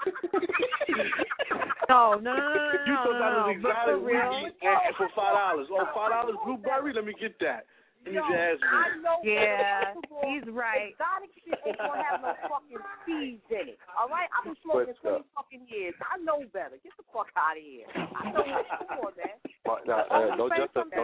No. You thought that was exotic weed and for $5. Oh, $5 blueberry? Let me get that. You need your ass beat. Yeah, he's right. Exotic shit ain't gonna have no fucking seeds in it. All right? I've been smoking 20 fucking years. I know better. Get the fuck out of here. I know what's on, man. Don't justify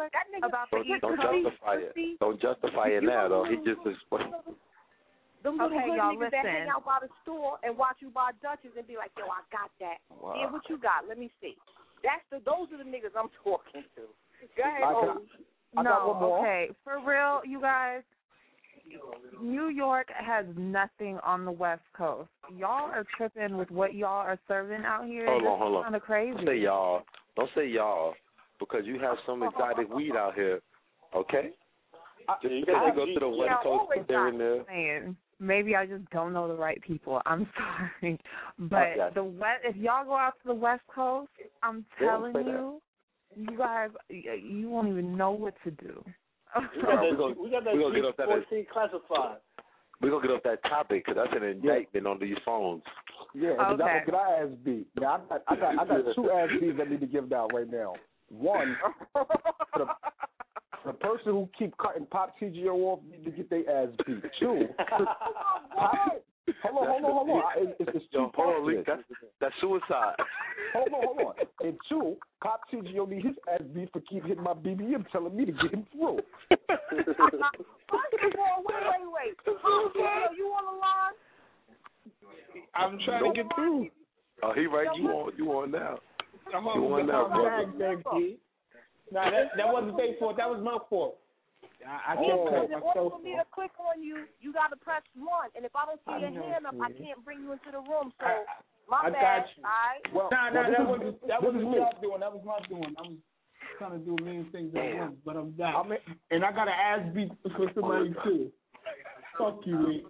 it. Don't justify it now, though. He just explained. Them little Okay, good y'all, niggas that hang listen. out by the store and watch you buy Dutchess and be like, yo, I got that. Wow. Yeah, what you got? Let me see. Those are the niggas I'm talking to. Go ahead, Okay. For real, you guys, New York has nothing on the West Coast. Y'all are tripping with what y'all are serving out here. Hold on. Kind of crazy. Don't say y'all, because you have some exotic weed out here, okay? Just because you go to the West Coast there and there. Man, maybe I just don't know the right people. I'm sorry. But if y'all go out to the West Coast, I'm telling you, you guys, you won't even know what to do. We got that 14 classified. We're going to get off that topic because that's an indictment on these phones. Yeah, because I'm going to get our ass beat. Now, I got two ass beats that need to give out right now. One, for the person who keep cutting Pop TGO off need to get their ass beat. Two, Hold on. It's two parts to this. That's suicide. Hold on. And two, Cop TGO need his ass beat for keep hitting my BBM telling me to get him through. First of all, wait. TGO, you on the line? I'm trying to get through. Oh, he right. You on now. I'm you on now, brother. Nah, that wasn't their fault. That was my fault. I can't cut in order for me to click on you, you got to press 1. And if I don't see your hand up, I can't bring you into the room. So, my bad. Got you. All right? Well, that wasn't y'all doing. That was my doing. I'm trying to do a million things at once, but I'm done. And I got an ass beat for somebody, too. Fuck you, Lee.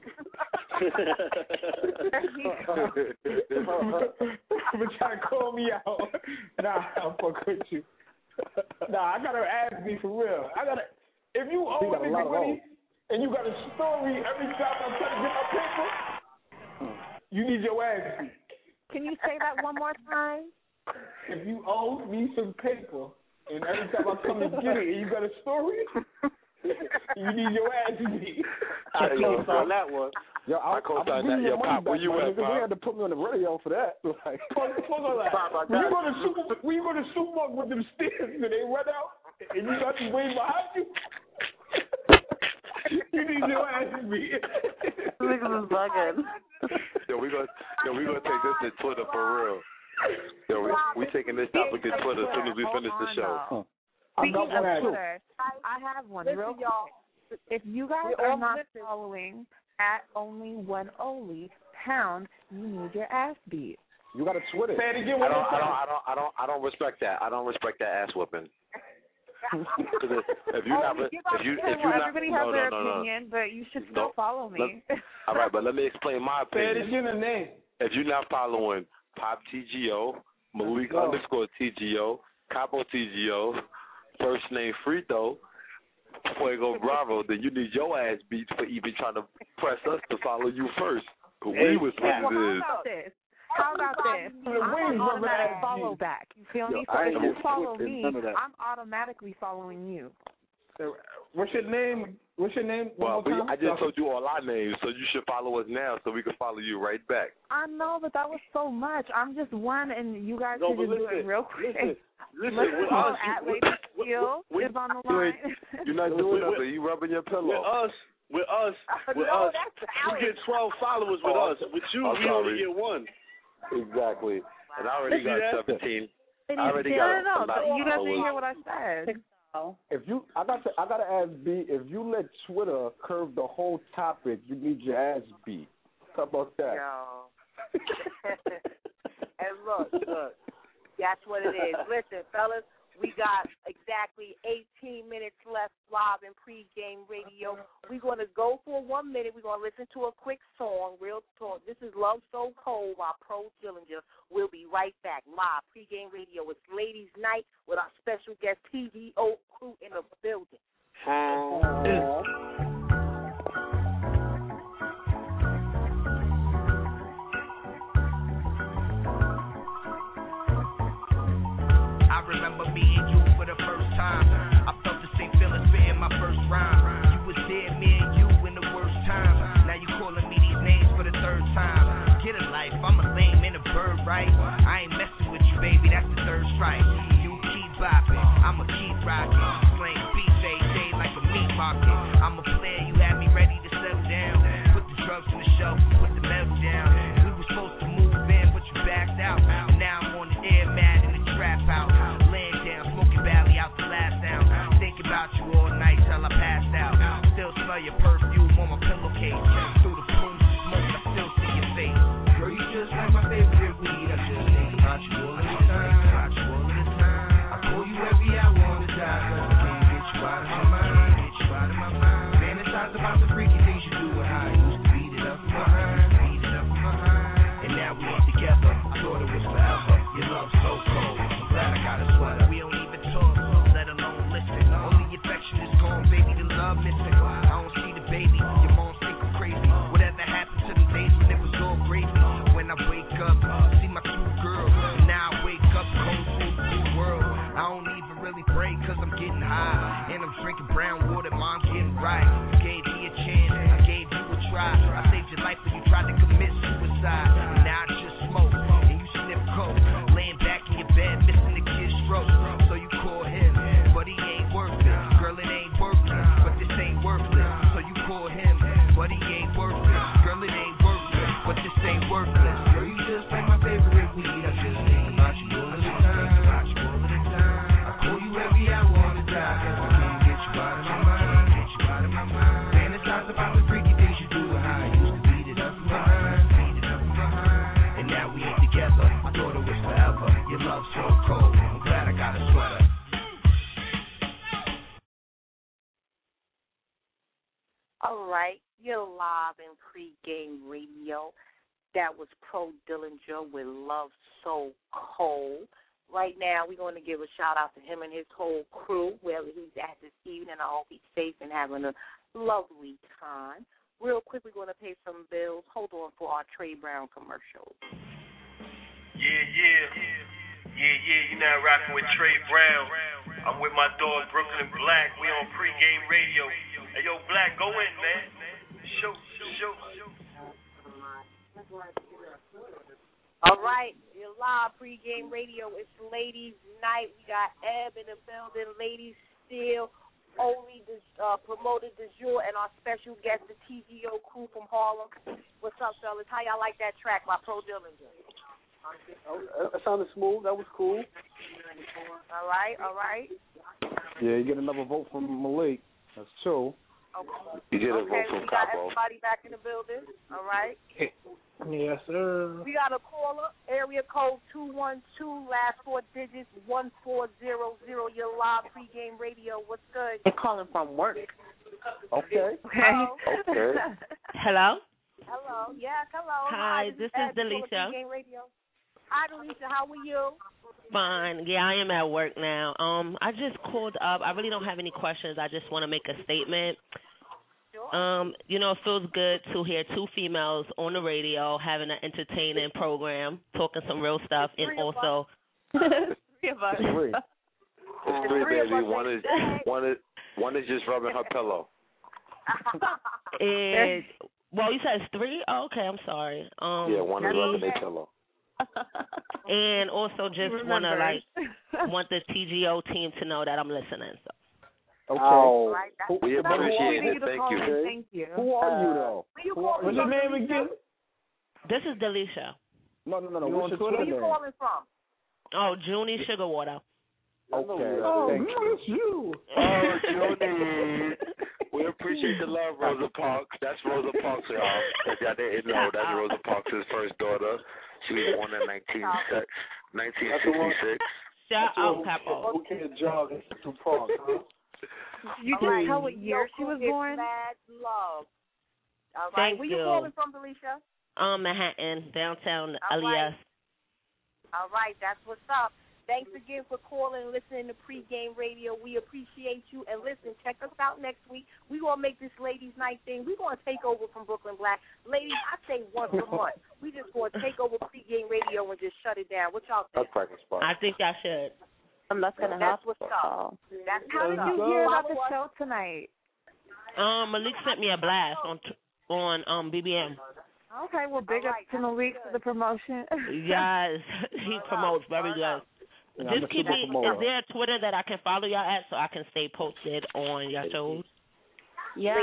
But trying to call me out. Nah, I'll fuck with you. Nah, I got an ass beat for real. If you owe me money and you got a story every time I'm trying to get my paper, you need your ass beat. Can you say that one more time? If you owe me some paper and every time I come to get it and you got a story, you need your ass beat. I co-signed that one. Yo, I co-signed that. Yo, Pop, where you at, Pop? They had to put me on the radio for that. Like, when you go to supermarket with them stairs and they run out and you got to wait behind you, you need your ass beat. Niggas is bugging. Yo, we gonna take this to Twitter for real. Yo, we taking this topic to Twitter as soon as we finish the show. Speaking of Twitter, I have one. Real y'all. If you guys are not following @only1only pound, you need your ass beat. You got to Twitter. Say it again. I don't respect that. I don't respect that ass whipping. If you're not, everybody has their opinion, but you should still follow me. All right, but let me explain my opinion. Say it again, the name. If you're not following Pop TGO, Malik _TGO, Capo TGO, first name Frito, Fuego Bravo, then you need your ass beats for even trying to press us to follow you first. We was what it is. How about this? I'm an automatic follow back. You feel me? So if you follow me, I'm automatically following you. What's your name? Well, I just told you all our names, so you should follow us now so we can follow you right back. I know, but that was so much. I'm just one, and you guys can just do it real quick. Listen, with us, is on the line. You're not doing nothing. You rubbing your pillow. With us, you get 12 followers with us. With you, we only get 1. Exactly. And I already got 17. I already got you guys didn't hear what I said. I gotta ask B, if you let Twitter curve the whole topic, you need your ass beat. How about that? Yo. And look, that's what it is. Listen, fellas, we got exactly 18 minutes left live in pregame radio. We're going to go for 1 minute. We're going to listen to a quick song, real talk. This is Love So Cold by Pro Dillinger. We'll be right back live pregame radio. It's Ladies Night with our special guest TGO crew in the building. I remember meeting you for the first time. I felt the same feeling spitting my first rhyme. You was there, me and you in the worst times. Now you calling me these names for the third time. Get a life, I'm a lame and a bird, right? I ain't messing with you, baby, that's the third strike. You keep bopping, I'ma keep rocking. Slang beats day like a meat market. I'm a player, you had me ready to settle down. Put the drugs on the shelf, put the metal down. We were supposed to move in, but you backed out. Now I'm on the air mad in the trap house. Laying down, smoking Valley out the last down. Thinking about you all night till I passed out. Still smell your perfume on my pillowcase. Through the plumes of smoke, I still see your face. Girl, you just like my favorite weed. I just think about you all the time. I call you every hour on the dot, cause I can't get you out of my mind. Fantasize about the freaky things you do and how I used to beat it up from behind. And now we ain't together. I thought it was forever. Your love's so cold. I'm glad I got a sweater. We don't even talk, let alone listen. Only affection is gone, baby. The love missing. I don't see the baby. Your mom's think I'm crazy. Whatever happened to the days when it was all gravy? When I wake up, see my two girls. Now I wake up cold to the world. I don't even really break cause I'm getting high. And I'm drinking brown water, mom getting right. You gave me a chance, I gave you a try. I saved your life when you tried to commit All right, you're live in pregame radio. That was Pro Dillinger with Love So Cold. Right now, we're going to give a shout-out to him and his whole crew, wherever he's at this evening. I hope he's safe and having a lovely time. Real quick, we're going to pay some bills. Hold on for our Trey Brown commercial. Yeah, you're now rocking with Trey Brown. I'm with my dog, Brooklyn Black. We on pregame radio. Hey, yo, Black, go in, man. Shoot. All right, you're live pregame radio. It's ladies' night. We got Eb in the building. Ladies still only promoted du jour, and our special guest, the TGO crew from Harlem. What's up, fellas? How y'all like that track by Pro Dillinger? That sounded smooth. That was cool. All right. Yeah, you get another vote from Malik. That's two. Okay. You get a vote from We got Capo. everybody back in the building. All right. Yes, sir. We got a caller, area code 212, last four digits 1400. Your live pregame radio. What's good? They're calling from work. Okay. Okay. Hello? Hello. Yes, hello. Hi, this is Ed, Delisha. Pregame radio. Hi, Delisha. How are you? Fine. Yeah, I am at work now. I just called up. I really don't have any questions. I just want to make a statement. Sure. It feels good to hear two females on the radio having an entertaining program, talking some real stuff, and also Three of us. Three. It's three, baby. One is just rubbing her pillow. and well, you said it's three? Oh, okay, I'm sorry. One is rubbing their pillow. And also just want the TGO team to know that I'm listening. So. Okay. Oh, Who, we appreciate it. Thank you. Thank you. Who are you, though? What's your name again? This is Delisha. No. You What's your Twitter? Where you calling from? Oh, Junie Sugarwater. Okay. Oh, Thank you. it's you. Oh, Junie. We appreciate the love, Rosa Parks. That's Rosa Parks, y'all. If y'all didn't know, that's Rosa Parks' first daughter. She was born in 1966. Shut up, Capo. Who can't jog in Central Park, huh? You can tell what year she was born? Mad love. All right. Thank Where you. you calling from, Delisha? Manhattan, downtown All LES. All right, that's what's up. Thanks again for calling and listening to pregame radio. We appreciate you. And listen, check us out next week. We're going to make this ladies' night thing. We're going to take over from Brooklyn Black. Ladies, I say once a month. We just going to take over pregame radio and just shut it down. What y'all think? I think I should. That's going to That's help. what's up. That's How did you hear about the show tonight? Malik sent me a blast on BBM. Okay, well, big up to Malik for the promotion. Yes, he promotes very good. Yeah, Just keep me. Is there a Twitter that I can follow y'all at so I can stay posted on your shows? Yeah.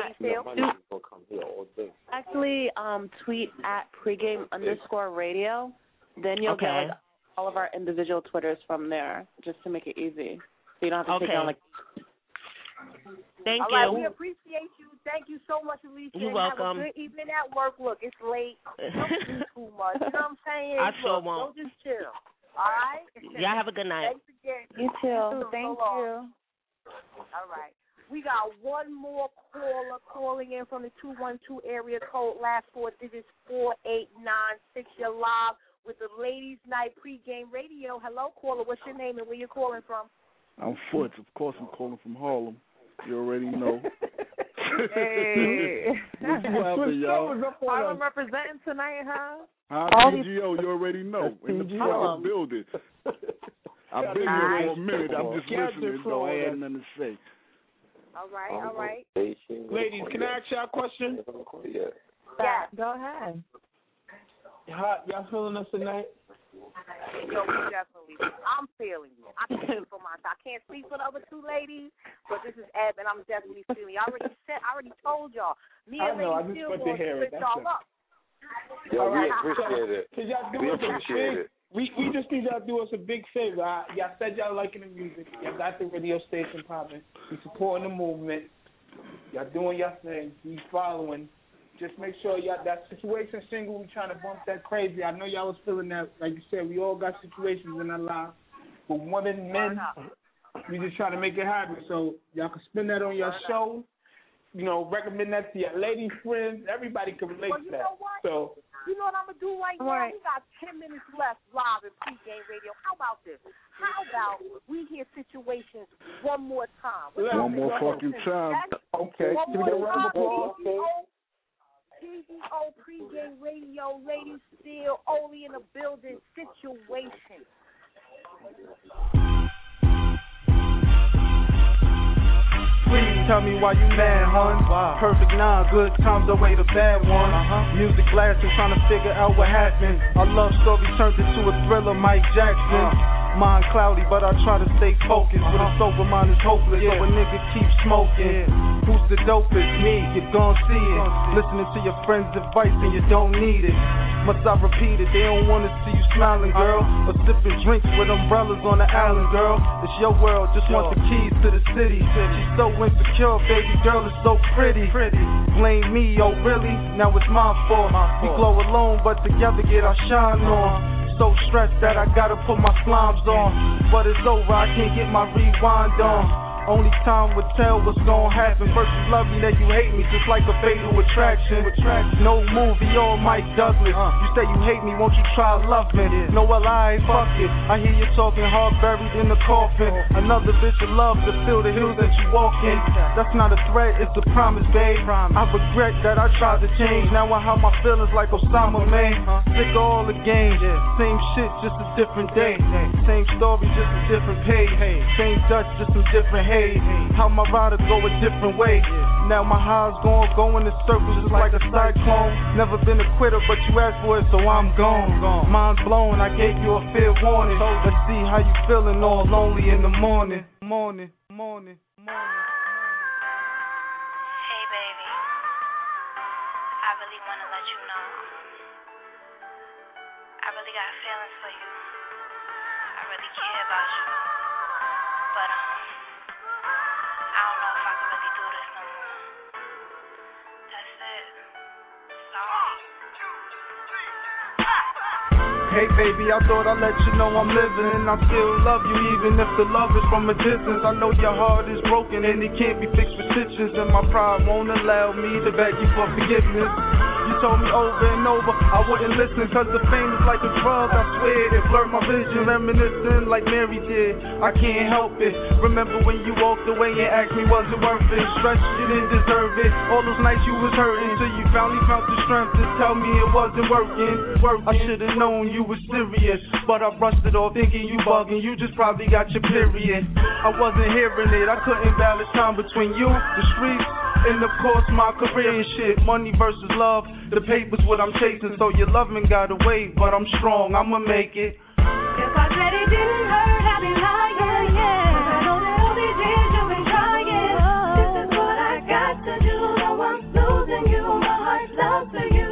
Actually, tweet at pregame_radio. Then you'll get like all of our individual Twitters from there, just to make it easy. So you don't have to take on Thank all you. right, we appreciate you. Thank you so much, Alicia. You're welcome. Have a good evening at work. Look, it's late. Don't do too much. You know what I'm saying? I sure Look, won't. Don't just chill. All right? Y'all have a good night. Thanks again. You too. Thank So long. you. All right. We got one more caller calling in from the 212 area code. Last four digits 4896. You're live with the Ladies Night pregame radio. Hello, caller. What's your name and where you calling from? I'm Foots. Of course, I'm calling from Harlem. You already know. Hey. What's happening, y'all? I'm representing tonight, huh? TGO, you already know. In the fucking building. I've been here for a minute. I'm just listening, though. I had nothing to say. All right. Ladies, can I ask y'all a question? Yeah. Go ahead. Y'all feeling us tonight? Yo, definitely. I'm feeling you. I can speak for myself. I can't speak for the other two ladies, but this is Eb, and I'm definitely feeling you. I already told y'all. Me and Lady still going to split y'all up. Yo, we appreciate it. Can y'all do We us a appreciate it. We just need y'all to do us a big favor. Y'all said y'all liking the music. Y'all got the radio station popping. We supporting the movement. Y'all doing your thing. We following. Just make sure y'all, that situation single, we trying to bump that crazy. I know y'all was feeling that. Like you said, we all got situations in our lives. But women, men, we just trying to make it happen. So y'all can spend that on your show. recommend that to your lady friends. Everybody can relate to that. Know what? So, you know what I'm going to do right now? We got 10 minutes left live in Pregame Radio. How about this? How about we hear Situations one more time? One more fucking time. Okay. One more time. Okay. TVO Pregame Radio, ladies still only in the building. Situation. Please tell me why you mad, hun. Wow. Perfect 9, good times away the bad one. Music blasting, trying to figure out what happened. Our love story turned into a thriller, Mike Jackson. Mind cloudy, but I try to stay focused. With a sober mind is hopeless, so a nigga keeps smoking. Who's the dopest? Me, you gon' see it. Listening to your friends' advice and you don't need it. Must I repeat it? They don't wanna see you smiling, girl. Or sipping drinks with umbrellas on the island, girl. It's your world, just want the keys to the city. She's so insecure, baby girl is so pretty. Blame me, oh really? Now it's my fault. We glow alone, but together get our shine on. So stressed that I gotta put my slimes on. But it's over, I can't get my rewind on. Only time would tell what's gonna happen. First you love me, then you hate me, just like a fatal attraction. No movie or Mike Douglas. You say you hate me, won't you try love me? No, well I fuck it. I hear you talking hard buried in the coffin. Another bitch of love to fill the hills that you walk in. That's not a threat, it's a promise, babe. I regret that I tried to change. Now I have my feelings like Osama, man. Sick of all the games. Same shit, just a different day. Same story, just a different page. Same Dutch, just some different haze. How my rider go a different way. Now my highs go in the circles just like a cyclone. Never been a quitter, but you asked for it, so I'm gone. Mind blown, I gave you a fair warning. Let's see how you feeling all lonely in the morning. Hey baby, I really wanna let you know I really got feelings for you. I really care about you. But I don't know if I can really do this no more. That's it. Sorry. Hey baby, I thought I'd let you know I'm living and I still love you even if the love is from a distance. I know your heart is broken and it can't be fixed with stitches, and my pride won't allow me to beg you for forgiveness. You told me over and over I wouldn't listen, cause the fame is like a drug, I swear it blurred my vision. Reminiscing like Mary did, I can't help it. Remember when you walked away and asked me was it worth it? Stress, you didn't deserve it. All those nights you was hurting till you finally found the strength to tell me it wasn't working. I should've known you was serious, but I brushed it off thinking you bugging. You just probably got your period. I wasn't hearing it, I couldn't balance time between you, the streets, and of course my career and shit. Money versus love, the paper's what I'm chasing. So your loving got away, but I'm strong, I'ma make it. If I said it didn't hurt, I'd be lying, yeah. I know that all these years you've been trying. This is what I got to do, no one's losing you, my heart's love to you.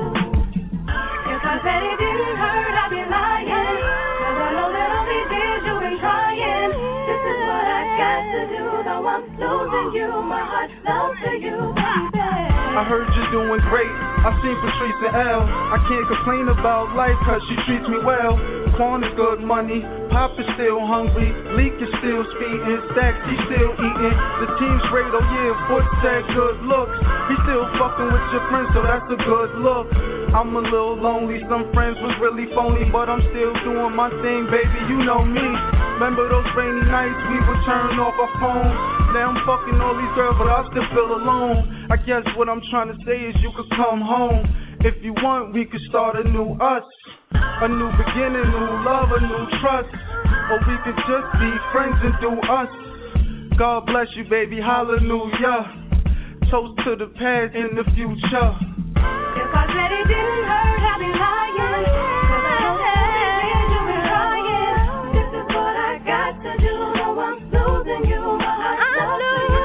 If I said it didn't hurt, I'd be lying, cause I know that all these years you've been trying. This is what I got to do, no one's losing you, my heart's love to you, baby. I heard you're doing great, I seen Patrice and Elle. I can't complain about life cause she treats me well. Quan is good money, Pop is still hungry, Leak is still speeding, Stacks he still eating. The team's great, oh yeah, Foot said good looks. He still fucking with your friends, so that's a good look. I'm a little lonely, some friends was really phony, but I'm still doing my thing, baby, you know me. Remember those rainy nights we would turn off our phones? Now I'm fucking all these girls, but I still feel alone. I guess what I'm trying to say is you could come home. If you want, we could start a new us. A new beginning, new love, a new trust. Or we could just be friends and do us. God bless you, baby, hallelujah. Toast to the past and the future. If I said it didn't hurt, I'd be lying, cause I know that you've been trying. This is what I got to do, no one's losing you, my heart's love to you.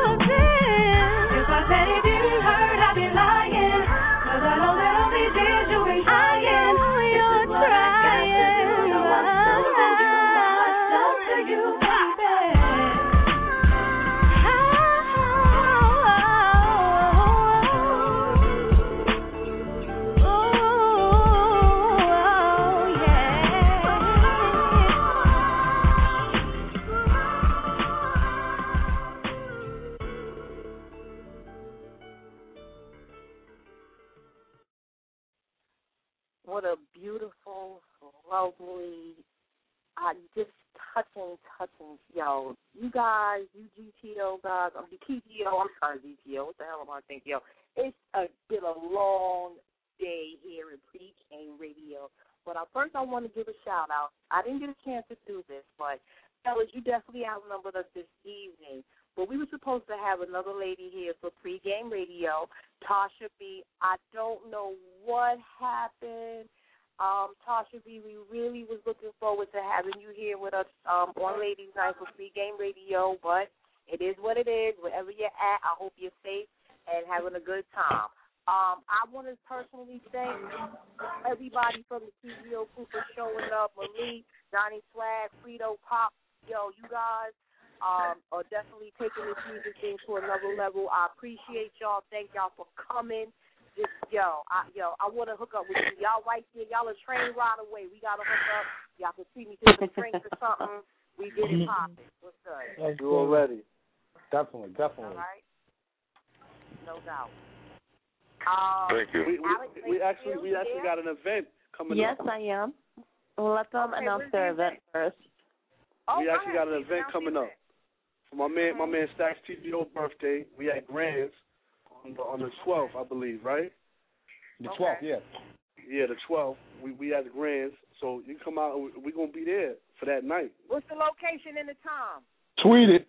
If I said it didn't hurt, I'd be lying, cause I know that all these years you've been trying. This is what I got to do, no one's losing you, my heart's love to you, baby. just touching. Yo, you guys, you GTO guys, the TGO, I'm sorry, GTO, what the hell am I thinking? Yo, it's been a long day here in Pre-Game Radio. But first I want to give a shout-out. I didn't get a chance to do this, but, fellas, you definitely outnumbered us this evening. But we were supposed to have another lady here for Pre-Game Radio, Tasha B. I don't know what happened. Tasha B., we really was looking forward to having you here with us on Ladies Night for Pre-Game Radio, but it is what it is. Wherever you're at, I hope you're safe and having a good time. I want to personally thank everybody from the TGO crew for showing up. Malik, Johnny Swag, Frito, Pop, yo, you guys are definitely taking this music thing to another level. I appreciate y'all. Thank y'all for coming. Just, I want to hook up with you. Y'all right there. Y'all a train ride away. We got to hook up. Y'all can treat me to some drinks or something. We get it popping. What's good? You already. Definitely. All right. No doubt. Thank you. We actually got an event coming up. Yes, I am. Let them announce their event first. We actually got an event coming up for my man Stack's TGO birthday. We had Grands on the 12th, I believe, right? The 12th, yeah. Yeah, the 12th. We had the Grands, so you come out and we're gonna be there for that night. What's the location and the time? Tweet it.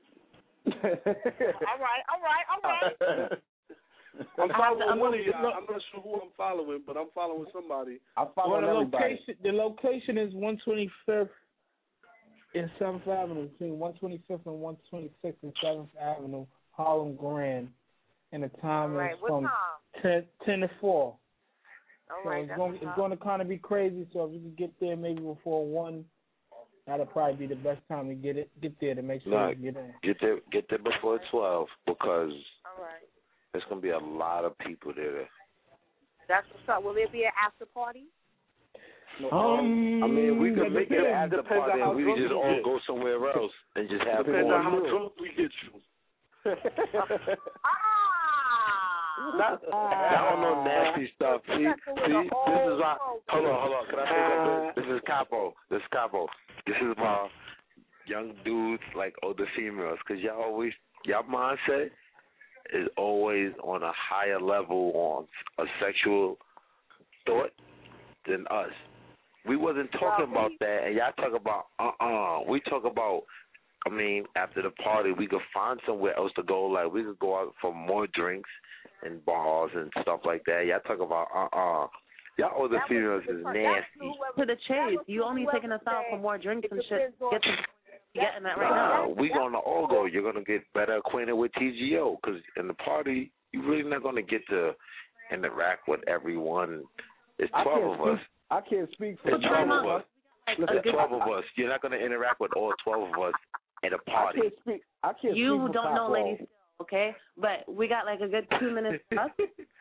All right. I'm following one of y'all. I'm not sure who I'm following, but I'm following somebody. I'm following everybody. The location is 125th and 7th Avenue, between 125th and 126th and 7th Avenue, Harlem Grand. And the time is from 10 to 4. All right, it's going to kind of be crazy, so if you can get there maybe before 1, that'll probably be the best time to get there to make sure you get in. Get there before 12 because there's going to be a lot of people there. That's what's up. Will there be an after party? I mean, we could make it an after party and we could just all go somewhere else and just have fun. Depends on how drunk we get you. I don't know nasty stuff. See, this is why. Hold on. Can I say something? This is Capo. This is why young dudes like older females, because y'all mindset is always on a higher level on a sexual thought than us. We wasn't talking about that, and y'all talk about We talk about. I mean, after the party, we could find somewhere else to go. Like, we could go out for more drinks and bars and stuff like that. Y'all talk about, y'all older females is nasty. To the chase. You only taking us out for more drinks and shit. Getting that right now. We going to all go. You're going to get better acquainted with TGO, because in the party, you're really not going to get to interact with everyone. It's 12 of us. I can't speak for 12 of us. There's 12 of us. You're not going to interact with all 12 of us at a party. I can't you speak don't for know ladies still, okay? But we got like a good 2 minutes left.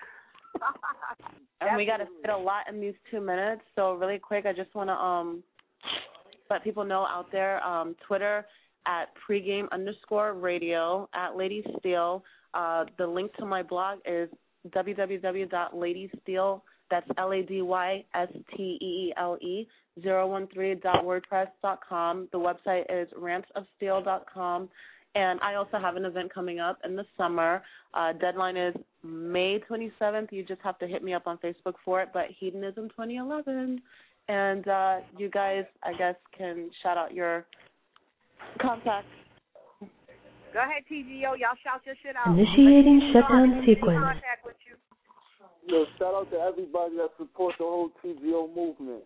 And we got to fit a lot in these 2 minutes. So really quick, I just want to let people know out there, Twitter at pregame_radio, at Lady Steele. The link to my blog is www.ladysteele, that's LADYSTEELE, 013.wordpress.com. The website is rantsofsteel.com. And I also have an event coming up in the summer. Deadline is May 27th. You just have to hit me up on Facebook for it, but Hedonism 2011. And you guys, I guess, can shout out your contacts. Go ahead, TGO. Y'all shout your shit out. Initiating shutdown sequence. Yo, shout out to everybody that supports the whole TGO movement.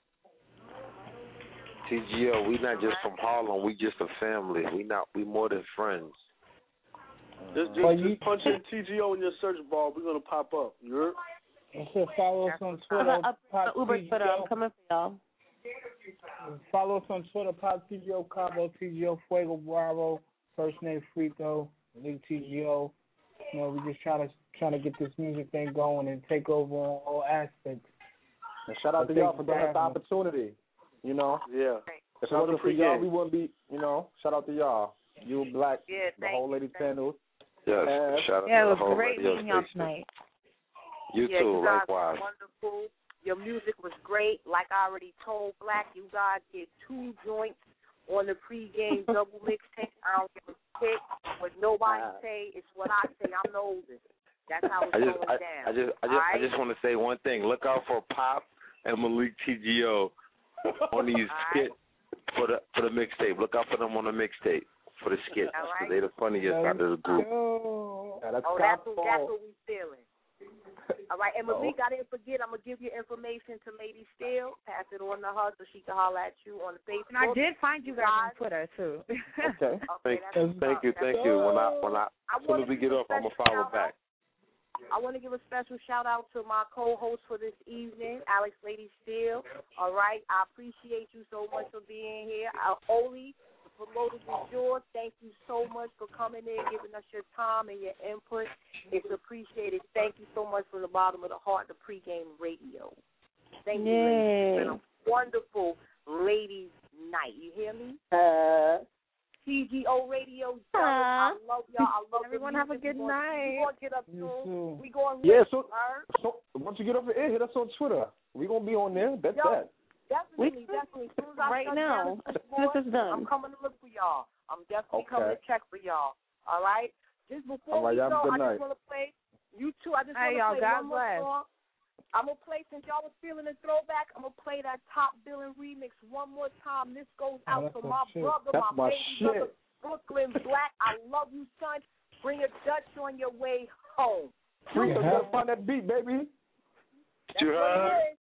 TGO, we not just from Harlem. We just a family. We more than friends. Just punch in TGO in your search bar. We're gonna pop up. You heard? Follow us on Twitter. Uber Twitter. I'm coming for y'all. Follow us on Twitter. Pop TGO Cabo, TGO Fuego Bravo. First name Frito, League TGO. You know, we just trying to get this music thing going and take over on all aspects. And shout out to y'all for giving us the opportunity. You know? Yeah. If it wasn't for y'all, we wouldn't be, shout out to y'all. You, Black, the whole Lady Sandals. Yes, shout out to it the was whole great radio meeting y'all station. tonight. You too, likewise. Wonderful. Your music was great. Like I already told Black, you guys get 2 joints on the pregame double mixtape. I don't give a shit what nobody say. It's what I say. I'm the oldest. That's how it's going down. I just want to say one thing. Look out for Pop and Malik TGO on these skits for the mixtape. Look out for them on the mixtape for the skits. Right. They're the funniest out of the group. That's what we feeling. All right, and Malik, I didn't forget, I'm going to give you information to Lady Steele. Pass it on to her so she can holler at you on the Facebook. And I did find you guys on Twitter, too. Okay. Thank you. When as soon as we get off, I'm going to follow back. I want to give a special shout-out to my co-host for this evening, Alex Lady Steele. All right, I appreciate you so much for being here. Oli, the promoter is yours. Thank you so much for coming in, giving us your time and your input. It's appreciated. Thank you so much from the bottom of the heart, the pregame radio. Thank you, ladies. It's been a wonderful ladies' night. You hear me? TGO Radio. I love y'all. I love everyone. Have a good night. We're going to get up soon. We going to so once you get up the air, hit us on Twitter. We're going to be on there. That's that. Definitely. As soon as I this is done. I'm coming to look for y'all. I'm definitely coming to check for y'all. All right? Just before we go, I just want to play, you two, I just want to play one more song. I'm going to play, since y'all was feeling the throwback, I'm going to play that Top Billin' remix one more time. This goes out to my brother, my baby brother, Brooklyn Black. I love you, son. Bring a Dutch on your way home. Free, gotta find that beat, baby. That's what it is.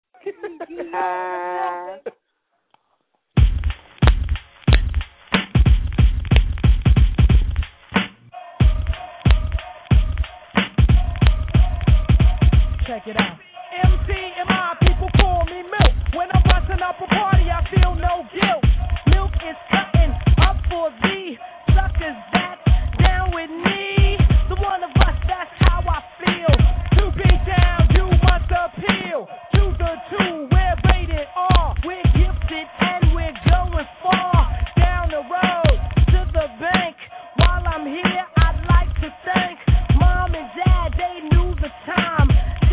Check it out. MCMI, people call me Milk. When I'm busting up a party, I feel no guilt. Milk is cutting up for thee. Suckers that down with me. The one of us, that's how I feel. To be down, you must appeal. To the two, we're rated R. We're gifted and we're going far. Down the road to the bank. While I'm here, I'd like to thank Mom and Dad, they knew the time.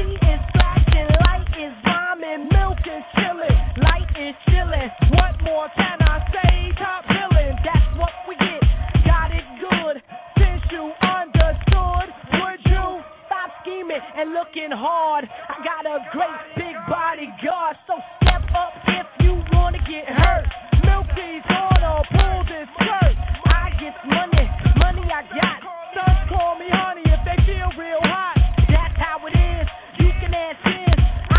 Milk is chillin', light is chillin'. What more can I say? Top billin', that's what we get. Got it good, since you understood. Would you stop scheming and looking hard? I got a great big bodyguard, so step up if you wanna get hurt. Milky's gonna pull this skirt. I get money I got. Sons call me honey if they feel real hot. That's how it is. You can ask him.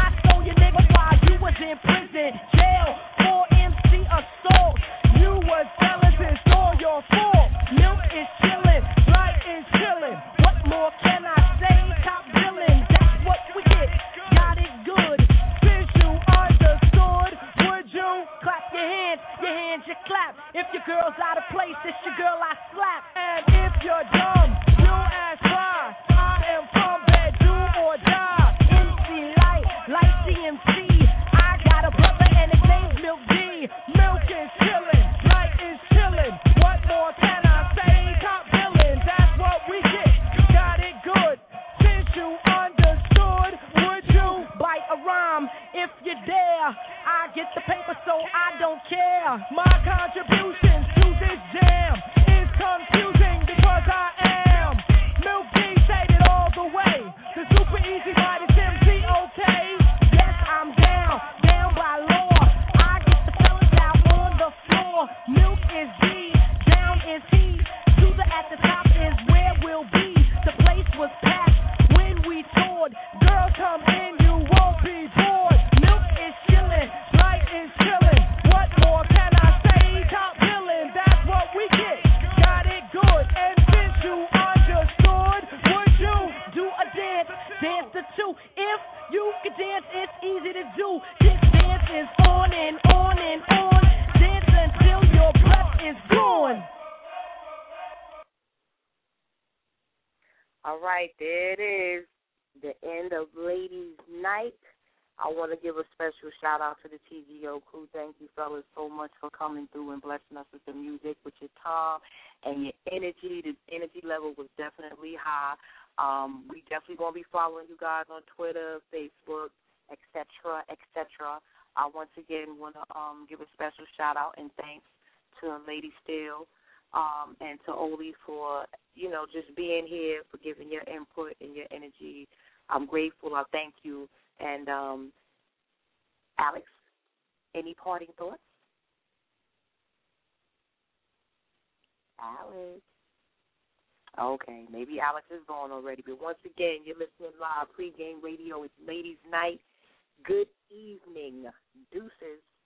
In prison, jail, for MC assault. You was jealous and saw your fault. Milk is chillin', light is chillin'. What more can I say? Top billin', that's what we get. Got it good, since you understood. Would you clap your hands you clap. If your girl's out of place, it's your girl I slap. And if you're dumb, you ask why. I am from bed, do or die. MC light CMC. Milk is chillin', light is chillin'. What more can I say? Top billin', that's what we get. Got it good, since you understood. Would you bite a rhyme if you dare? I get the paper so I don't care. My contributions to this jam is confusing because I am Milk D, said it all the way. The super easy ride is MC, okay? Yes, I'm down by law. Milk is D, down is he. To the at the top is where we'll be. The place was packed when we toured. Girl, come in, you won't be bored. Milk is chillin', light is chillin'. What more can I say? Top billin', that's what we get. Got it good, and since you understood, would you do a dance? Dance to two. If you can dance, it's easy to do. This dance is on and on and on. Dance until your breath is gone. All right, there it is, the end of Ladies' Night. I want to give a special shout-out to the TGO crew. Thank you, fellas, so much for coming through and blessing us with the music, with your time and your energy. The energy level was definitely high. We definitely going to be following you guys on Twitter, Facebook, etc., etc. I once again want to give a special shout-out and thanks to Lady Steele and to Oli for, just being here, for giving your input and your energy. I'm grateful. I thank you. And, Alex, any parting thoughts? Alex. Okay, maybe Alex is gone already. But once again, you're listening live, Pregame Radio. It's Ladies' Night. Good evening. Deuces.